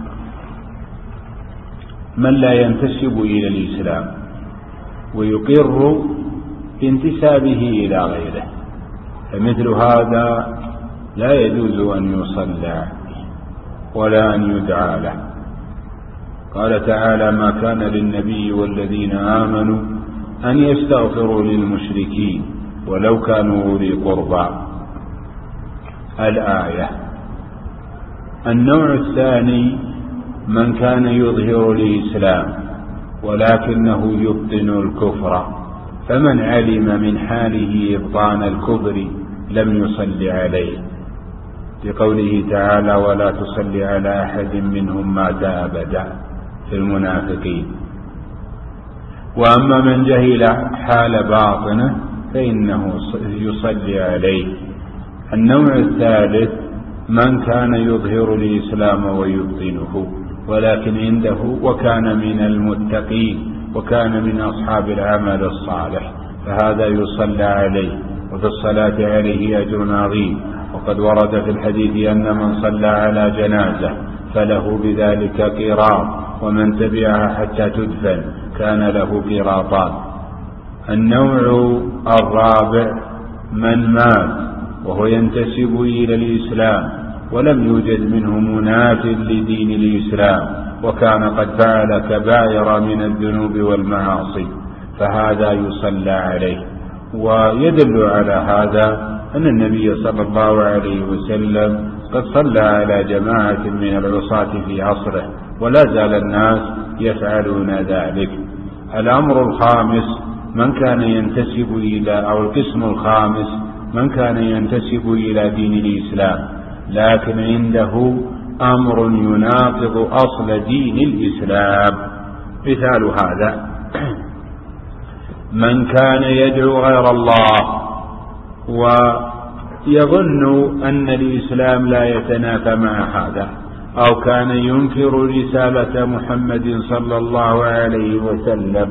من لا ينتسب الى الاسلام ويقر بانتسابه إلى غيره، فمثل هذا لا يجوز أن يصلى ولا أن يدعى له. قال تعالى: ما كان للنبي والذين آمنوا أن يستغفروا للمشركين ولو كانوا أولي قربى. الآية. النوع الثاني من كان يظهر الإسلام ولكنه يبطن الكفر، فمن علم من حاله إبطان الكفر لم يصل عليه، لقوله تعالى: ولا تصل على أحد منهم مات أبدا في المنافقين. وأما من جهل حال باطنه فإنه يصلي عليه. النوع الثالث من كان يظهر الإسلام ويبطنه ولكن عنده وكان من المتقين وكان من أصحاب العمل الصالح، فهذا يصلى عليه، وفي الصلاة عليه أجر عظيم. وقد ورد في الحديث أن من صلى على جنازة فله بذلك قيراط، ومن تبعها حتى تدفن كان له قيراطان. النوع الرابع من مات وهو ينتسب إلى الإسلام ولم يوجد منه مناف لدين الإسلام وكان قد فعل كبائر من الذنوب والمعاصي، فهذا يصلى عليه. ويدل على هذا أن النبي صلى الله عليه وسلم قد صلى على جماعة من العصاة في عصره، ولا زال الناس يفعلون ذلك. الأمر الخامس من كان ينتسب إلى، أو القسم الخامس من كان ينتسب إلى دين الإسلام لكن عنده أمر يناقض أصل دين الإسلام. مثال هذا: من كان يدعو غير الله ويظن أن الإسلام لا يتنافى مع هذا، أو كان ينكر رسالة محمد صلى الله عليه وسلم،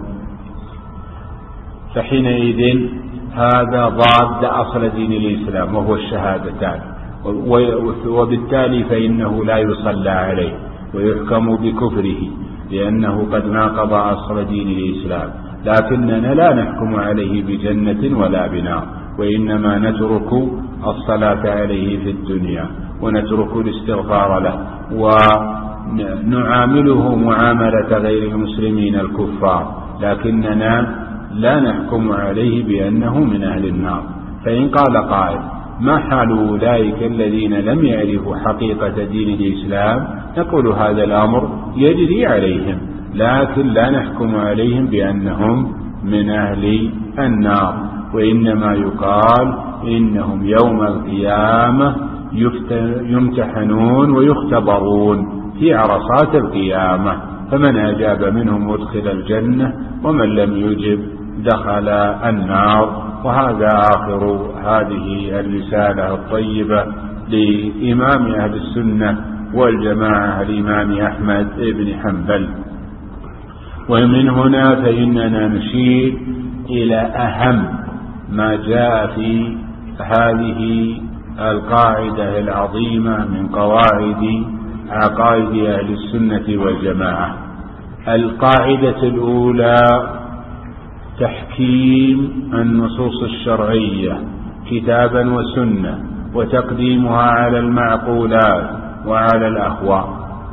فحينئذ هذا ضاد أصل دين الإسلام وهو الشهادتان، وبالتالي فإنه لا يصلى عليه ويحكم بكفره لأنه قد ناقض أصل دين الإسلام. لكننا لا نحكم عليه بجنة ولا بنار، وإنما نترك الصلاة عليه في الدنيا ونترك الاستغفار له ونعامله معاملة غير المسلمين الكفار، لكننا لا نحكم عليه بأنه من أهل النار. فإن قال قائل: ما حال أولئك الذين لم يعرفوا حقيقة دين الإسلام؟ نقول هذا الأمر يجري عليهم، لكن لا نحكم عليهم بأنهم من أهل النار، وإنما يقال إنهم يوم القيامة يمتحنون ويختبرون في عرصات القيامة، فمن أجاب منهم أدخل الجنة ومن لم يجب دخل النار. وهذا آخر هذه الرسالة الطيبة لإمام أهل السنة والجماعة الإمام أحمد بن حنبل. ومن هنا فإننا نشير إلى أهم ما جاء في هذه القاعدة العظيمة من قواعد عقائد أهل السنة والجماعة. القاعدة الأولى: تحكيم النصوص الشرعية كتابا وسنة وتقديمها على المعقولات وعلى الأهواء.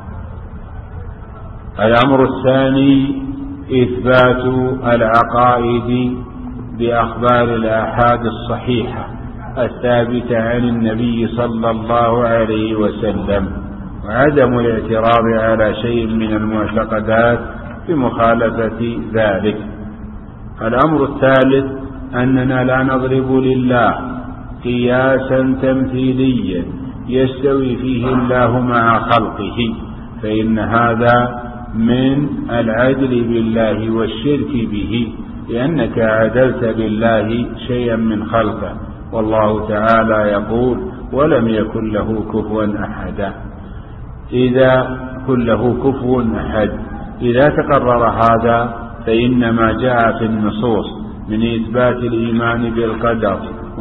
الأمر الثاني: إثبات العقائد بأخبار الآحاد الصحيحة الثابتة عن النبي صلى الله عليه وسلم، وعدم الاعتراض على شيء من المعتقدات بمخالفة ذلك. الأمر الثالث: أننا لا نضرب لله قياسا تمثيليا يستوي فيه الله مع خلقه، فإن هذا من العدل بالله والشرك به، لأنك عدلت بالله شيئا من خلقه، والله تعالى يقول ولم يكن له كفوا أحد. إذا كن له كفوا أحد، إذا تقرر هذا فإنما جاء في النصوص من إثبات الإيمان بالقدر،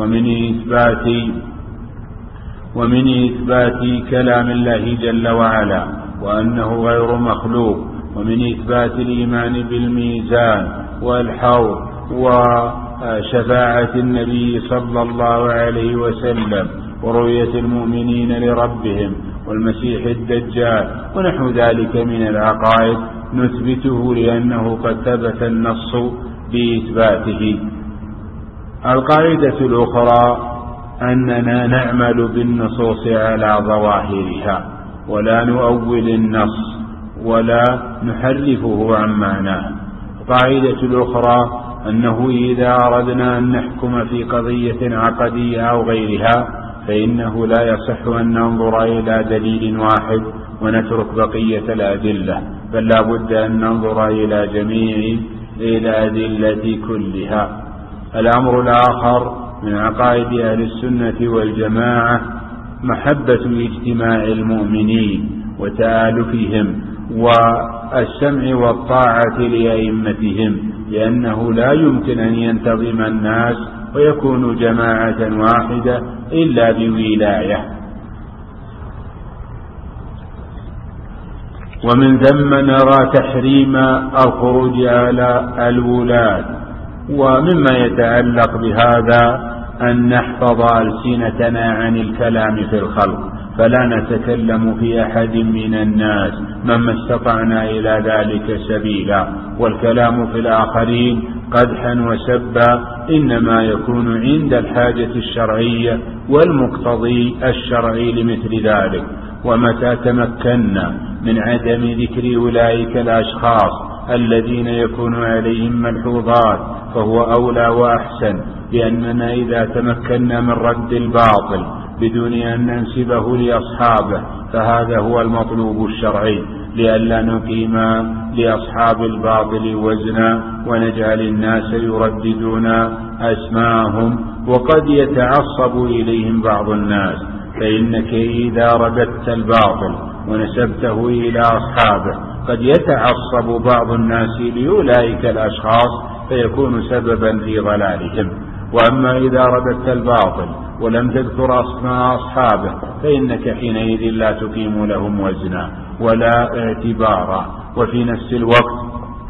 ومن إثبات كلام الله جل وعلا وأنه غير مخلوق، ومن إثبات الإيمان بالميزان والحوض وشفاعة النبي صلى الله عليه وسلم ورؤية المؤمنين لربهم والمسيح الدجال ونحو ذلك من العقائد نثبته لأنه قد ثبت النص بإثباته. القاعدة الأخرى أننا نعمل بالنصوص على ظواهرها ولا نؤول النص ولا نحرفه عن معناه. القاعدة الأخرى أنه إذا أردنا أن نحكم في قضية عقدية أو غيرها فإنه لا يصح أن ننظر إلى دليل واحد ونترك بقية الأدلة، بل لا بد أن ننظر إلى جميع الأدلة كلها. الأمر الآخر من عقائد أهل السنة والجماعة محبة اجتماع المؤمنين وتآلفهم والسمع والطاعة لأئمتهم، لأنه لا يمكن أن ينتظم الناس ويكون جماعة واحدة إلا بولاية. ومن ثم نرى تحريم الخروج على الولاة. ومما يتعلق بهذا أن نحفظ ألسنتنا عن الكلام في الخلق، فلا نتكلم في أحد من الناس مما استطعنا إلى ذلك سبيلا، والكلام في الآخرين قدحا وسبا إنما يكون عند الحاجة الشرعية والمقتضي الشرعي لمثل ذلك. ومتى تمكنا من عدم ذكر أولئك الأشخاص الذين يكون عليهم ملحوظات فهو أولى وأحسن، لأننا إذا تمكنا من رد الباطل بدون أن ننسبه لأصحابه فهذا هو المطلوب الشرعي، لئلا نقيم لأصحاب الباطل وزنا ونجعل الناس يرددون أسماءهم وقد يتعصب إليهم بعض الناس. فإنك إذا رددت الباطل ونسبته إلى أصحابه قد يتعصب بعض الناس لأولئك الأشخاص فيكون سببا في ضلالهم. وأما إذا رددت الباطل ولم تذكر أسماء أصحابه فإنك حينئذ لا تقيم لهم وزنا ولا اعتبارا، وفي نفس الوقت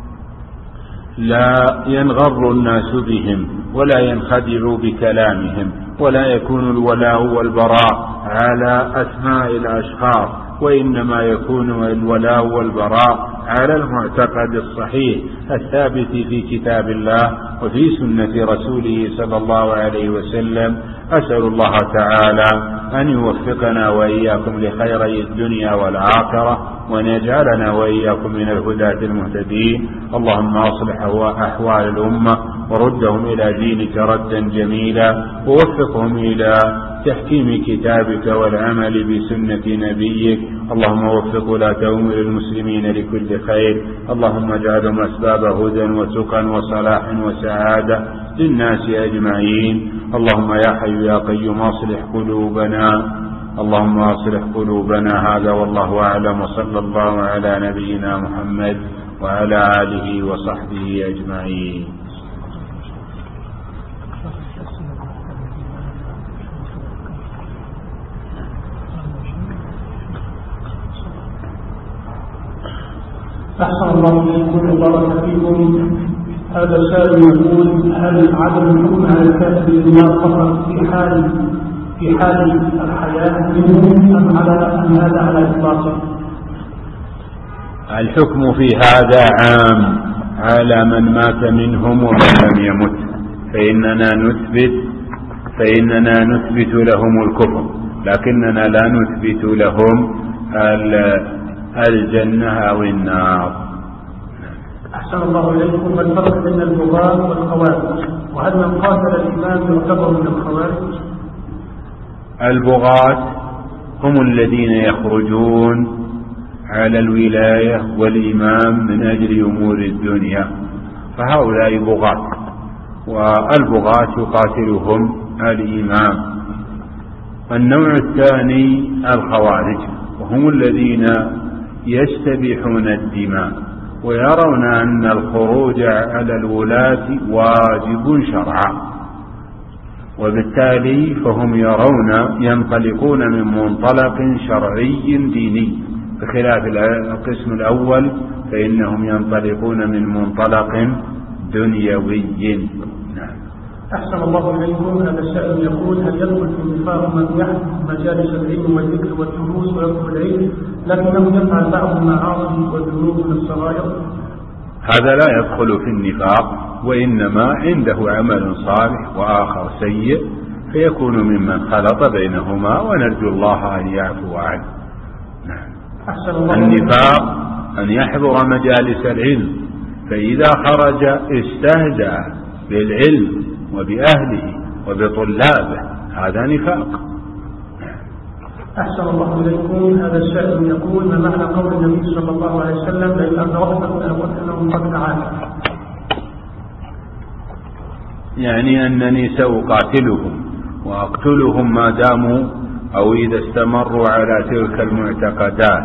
لا ينغر الناس بهم ولا ينخدعوا بكلامهم، ولا يكون الولاء والبراء على أسماء الأشخاص، وإنما يكون الولاء والبراء على المعتقد الصحيح الثابت في كتاب الله وفي سنة رسوله صلى الله عليه وسلم. أسأل الله تعالى أن يوفقنا وإياكم لخيري الدنيا والآخرة، وأن يجعلنا وإياكم من الهداة المهتدين. اللهم أصلح أحوال الأمة وردهم إلى دينك ردا جميلا، ووفقهم إلى تحكيم كتابك والعمل بسنة نبيك. اللهم وفق ولاة أمور المسلمين لكل خير، اللهم اجعلهم أسباب هدى وتقى وصلاح وسعادة للناس أجمعين. اللهم يا حي يا قيوم أصلح قلوبنا، اللهم أصلح قلوبنا. هذا والله أعلم، وصلى الله على نبينا محمد وعلى آله وصحبه أجمعين. أحسن الله إليكم وبارك فيكم. هذا السائل يقول: هل عدم الحكم على الكافر بالدماء فقط في حال الحياة منهم أم هذا على إطلاقه؟ الحكم في هذا عام على من مات منهم ومن لم يمت، فإننا نثبت لهم الكفر، لكننا لا نثبت لهم الجنة أو النار. أحسن الله إليكم. ما الفرق بين البغاة والخوارج؟ وهل من قاتل الإمام يعتبر من الخوارج؟ البغاة هم الذين يخرجون على الولاية والإمام من أجل أمور الدنيا، فهؤلاء بغاة، والبغاة يقاتلهم الإمام. النوع الثاني الخوارج، وهم الذين يستبيحون الدماء ويرون أن الخروج على الولاة واجب شرعا، وبالتالي فهم ينطلقون من منطلق شرعي ديني، بخلاف القسم الأول فإنهم ينطلقون من منطلق دنيوي. أحسن الله إليكم. هذا السائل يقول: هل يدخل في النفاق من يحضر مجالس العلم والذكر والدروس ويطلب العلم لكنه يفعل بعض المعاصي والذنوب من الصغائر؟ هذا لا يدخل في النفاق، وإنما عنده عمل صالح وآخر سيء، فيكون ممن خلط بينهما، ونرجو الله أن يعفو عنه. النفاق أن يحضر مجالس العلم، فإذا خرج استهزأ بالعلم وبأهله وبطلابه، هذا نفاق. أحسن الله إليكم. هذا السائل يقول: ما معنى قول النبي صلى الله عليه وسلم: لئن أدركتم أنهم قد تعالوا؟ يعني أنني سأقاتلهم وأقتلهم ما داموا أو إذا استمروا على تلك المعتقدات،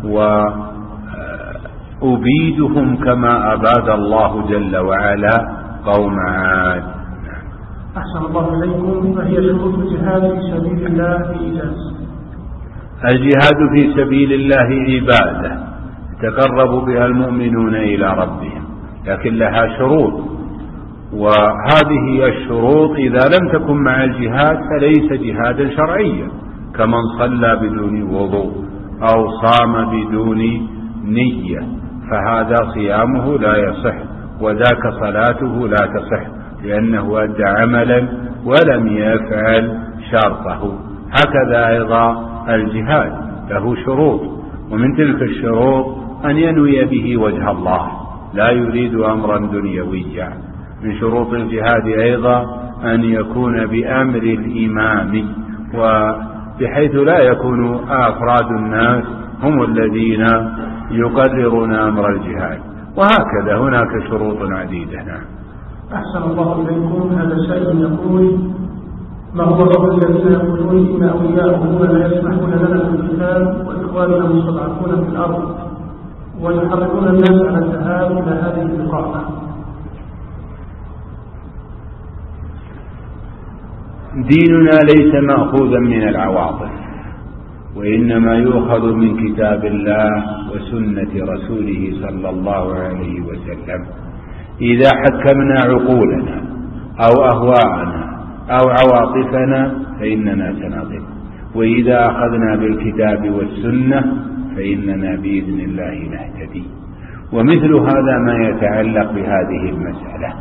وأبيدهم كما أباد الله جل وعلا قوم عاد. أحسن الله إليكم. فهي شروط الجهاد في سبيل الله بإيجاز. الجهاد في سبيل الله عبادة يتقرب بها المؤمنون إلى ربهم، لكن لها شروط، وهذه الشروط إذا لم تكن مع الجهاد فليس جهادا شرعيا، كمن صلى بدون وضوء أو صام بدون نية، فهذا صيامه لا يصح، وذاك صلاته لا تصح، لأنه أدى عملا ولم يفعل شرطه. هكذا أيضا الجهاد له شروط، ومن تلك الشروط أن ينوي به وجه الله، لا يريد أمرا دنيويا. من شروط الجهاد أيضا أن يكون بأمر الإمام، وبحيث لا يكون أفراد الناس هم الذين يقررون أمر الجهاد، وهكذا هناك شروط عديدة. أحسن الله إليكم. هذا السائل يقول: ما هو قول الذين يقولون إن أولياءهم لا يسمحون لنا في الكتاب وإخواننا مستضعفون في الأرض، ويحرضون الناس على الذهاب إلى هذه البقاع؟ ديننا ليس مأخوذا من العواطف، وإنما يؤخذ من كتاب الله وسنة رسوله صلى الله عليه وسلم. إذا حكمنا عقولنا أو أهواءنا أو عواطفنا فإننا سنضل، وإذا أخذنا بالكتاب والسنة فإننا بإذن الله نهتدي. ومثل هذا ما يتعلق بهذه المسألة.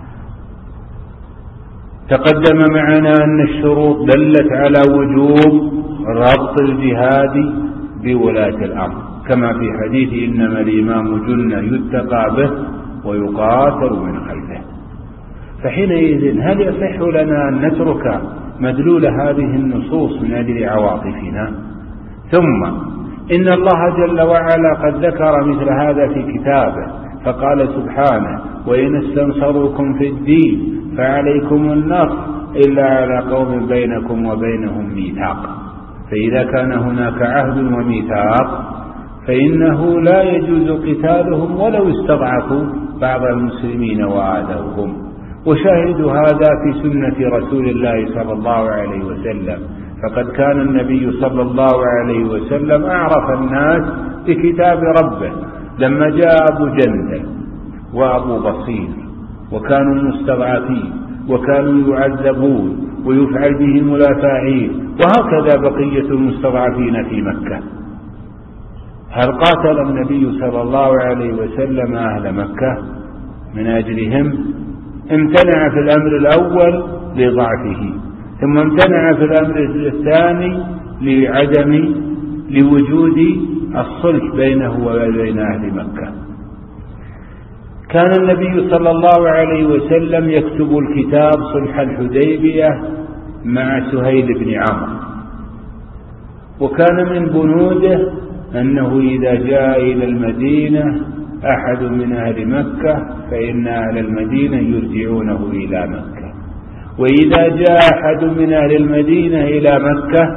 تقدم معنا أن الشروط دلت على وجوب ربط الجهاد بولاة الأمر، كما في حديث إنما الإمام جنة يتقى به ويقاتل من خلفه. فحينئذ هل يصح لنا أن نترك مدلول هذه النصوص من أجل عواطفنا؟ ثم إن الله جل وعلا قد ذكر مثل هذا في كتابه، فقال سبحانه: وإن استنصروكم في الدين فعليكم النصر إلا على قوم بينكم وبينهم ميثاق. فإذا كان هناك عهد وميثاق فإنه لا يجوز قتالهم ولو استضعفوا بعض المسلمين وآذوهم. وشاهد هذا في سنة رسول الله صلى الله عليه وسلم، فقد كان النبي صلى الله عليه وسلم أعرف الناس بكتاب ربه لما جاء أبو جندل وأبو بصير، وكانوا مستضعفين وكانوا يعذبون ويفعل بهم الأفاعيل، وهكذا بقية المستضعفين في مكة. هل قاتل النبي صلى الله عليه وسلم أهل مكة من أجلهم؟ امتنع في الأمر الأول لضعفه، ثم امتنع في الأمر الثاني لوجود الصلح بينه وبين أهل مكة. كان النبي صلى الله عليه وسلم يكتب الكتاب صلح الحديبية مع سهيل بن عمرو، وكان من بنوده أنه إذا جاء إلى المدينة أحد من أهل مكة فإن أهل المدينة يرجعونه إلى مكة، وإذا جاء أحد من أهل المدينة إلى مكة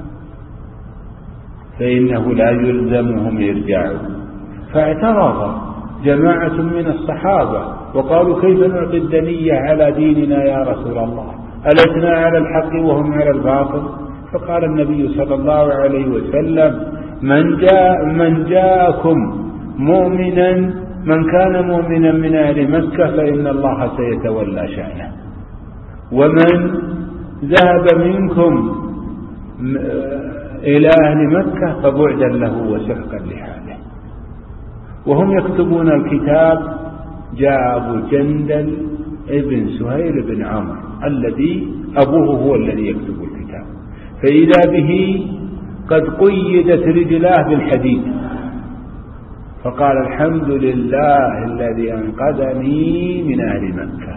فإنه لا يلزمهم إرجاعه. فاعترض جماعة من الصحابة وقالوا: كيف نعطي الدنية على ديننا يا رسول الله؟ ألسنا على الحق وهم على الباطل؟ فقال النبي صلى الله عليه وسلم: من جاءكم مؤمنا، من كان مؤمنا من أهل مكة فإن الله سيتولى شأنه، ومن ذهب منكم إلى أهل مكة فبعدا له وسحقا لحاله. وهم يكتبون الكتاب جاء أبو جندل ابن سهيل بن عمرو الذي أبوه هو الذي يكتب الكتاب، فإذا به قد قيدت رجلاه بالحديد، فقال: الحمد لله الذي أنقذني من أهل مكة.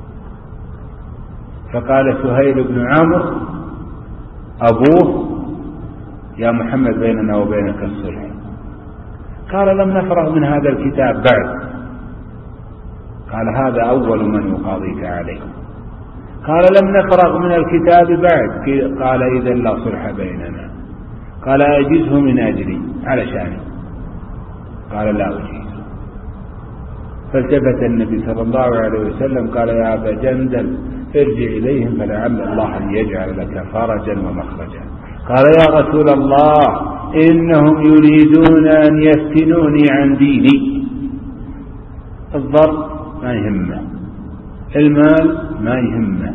فقال سهيل بن عمرو أبوه: يا محمد بيننا وبينك الصلح. قال: لم نفرغ من هذا الكتاب بعد. قال: هذا أول من يقاضيك عليه. قال: لم نفرغ من الكتاب بعد. قال: إذا لا صلح بيننا. قال: أجزه من أجلي علشاني. قال: لا أجيزه. فالتفت النبي صلى الله عليه وسلم قال: يا أبا جندل ارجع إليهم فلعل الله أن يجعل لك فرجا ومخرجا. قال: يا رسول الله إنهم يريدون أن يفتنوني عن ديني. الضرب ما يهمه، المال ما يهمه،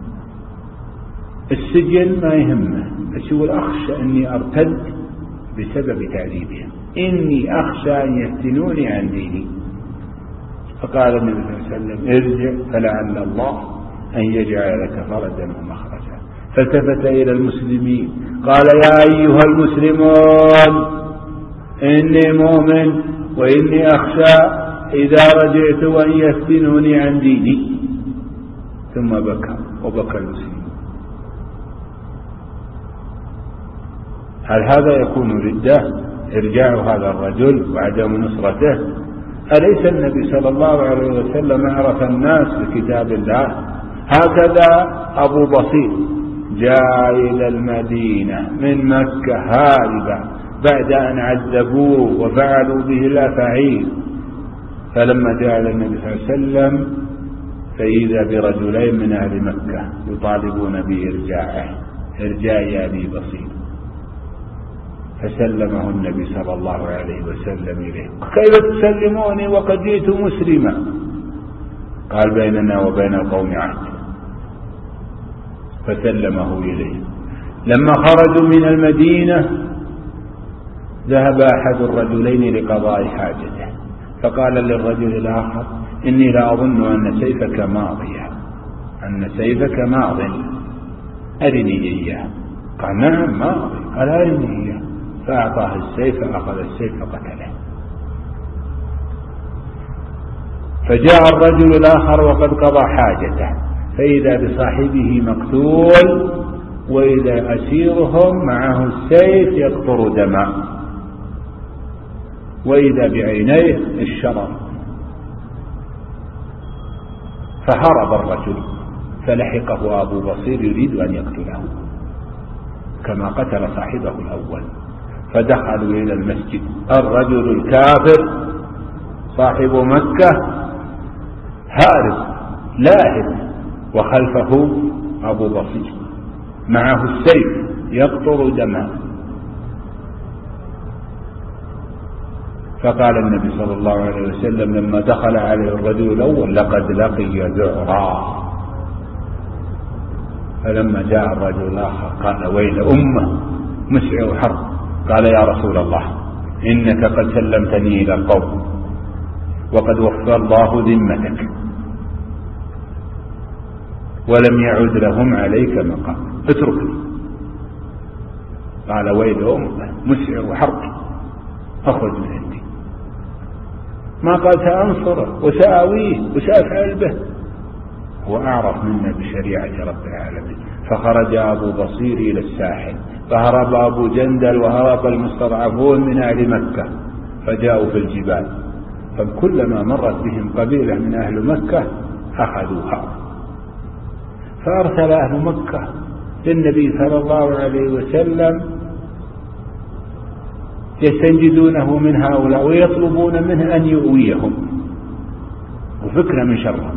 السجن ما يهمه، بس يقول: أخشى أني أرتد بسبب تعذيبهم، إني أخشى أن يفتنوني عن ديني. فقال النبي صلى الله عليه وسلم: ارجع فلعل الله أن يجعل لك فرجا ومخرجا. فالتفت إلى المسلمين قال: يا أيها المسلمون إني مؤمن وإني أخشى إذا رجعت أن يفتنوني عن ديني. ثم بكى وبكى المسلمين. هل هذا يكون ردة؟ إرجاع هذا الرجل وعدم نصرته؟ أليس النبي صلى الله عليه وسلم أعرف الناس بكتاب الله؟ هكذا أبو بصير جاء إلى المدينة من مكة هاربا بعد أن عذبوه وفعلوا به الأفاعيل، فلما جاء إلى النبي صلى الله عليه وسلم فإذا برجلين من أهل مكة يطالبون بإرجاعه: ارجاع يا أبي بصير. فسلمه النبي صلى الله عليه وسلم إليه. كيف تسلموني وقد جئت مسلما؟ قال: بيننا وبين القوم عهد. فسلمه إليه. لما خرجوا من المدينة ذهب أحد الرجلين لقضاء حاجته، فقال للرجل الآخر: إني لا أظن أن سيفك ماضية، أن سيفك ماض، أرني إياه. قال: نعم ماضي. قال: أرني إياه. فأعطاه السيف، فأخذ السيف فقتله. فجاء الرجل الآخر وقد قضى حاجته، فإذا بصاحبه مقتول، وإذا أسيرهم معه السيف يقطر دماء، وإذا بعينيه الشرر. فهرب الرجل فلحقه أبو بصير يريد أن يقتله كما قتل صاحبه الأول. فدخلوا إلى المسجد، الرجل الكافر صاحب مكة هارب لاهب، وخلفه أبو بصير معه السيف يقطر دماء. فقال النبي صلى الله عليه وسلم لما دخل عليه الرجل الأول: لقد لقي ذعرا. فلما جاء الرجل الآخر قال: ويل أمه مسعر حرب. قال: يا رسول الله إنك قد سلمتني إلى القوم وقد وفى الله ذمتك ولم يعد لهم عليك مقام، اتركني. قال: ويل أمه مسعر حرب، أخرج من عندي. ما قال سأنصره وسأويه وسأفعل به، وأعرف منا بشريعة رب العالمين. فخرج أبو بصير إلى الساحل، فهرب أبو جندل وهرب المستضعفون من أهل مكة فجاءوا في الجبال، فكلما مرت بهم قبيلة من أهل مكة أخذوها. فأرسل أهل مكة للنبي صلى الله عليه وسلم يستنجدونه من هؤلاء ويطلبون منه أن يؤويهم، وفكرة من شرهم.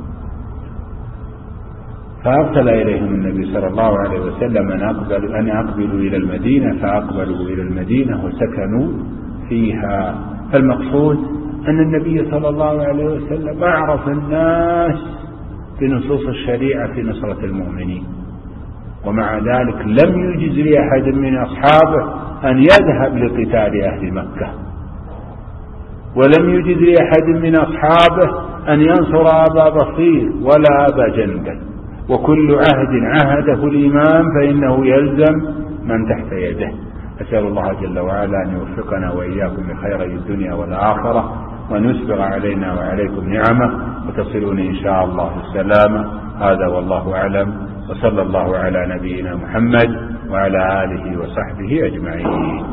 فأرسل إليهم النبي صلى الله عليه وسلم أن أقبلوا إلى المدينة، فأقبلوا إلى المدينة وسكنوا فيها. فالمقصود أن النبي صلى الله عليه وسلم أعرف الناس بنصوص الشريعة في نصرة المؤمنين، ومع ذلك لم يجز لأحد من أصحابه أن يذهب لقتال أهل مكة، ولم يجز لأحد من أصحابه أن ينصر أبا بصير ولا أبا جندل. وكل عهد عهده الإمام فإنه يلزم من تحت يده. أسأل الله جل وعلا أن يوفقنا وإياكم لخير الدنيا والآخرة، وأن يسبغ علينا وعليكم نعمه، وتصلون إن شاء الله السلامة. هذا والله أعلم، وصلى الله على نبينا محمد وعلى آله وصحبه أجمعين.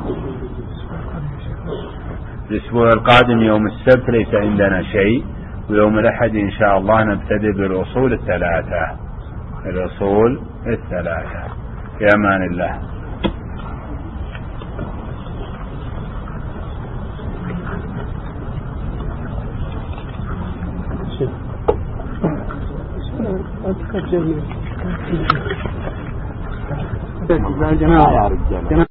الأسبوع القادم يوم السبت ليس عندنا شيء، ويوم الأحد إن شاء الله نبتدئ بالأصول الثلاثة. الأصول الثلاثة. في أمان الله. جماعة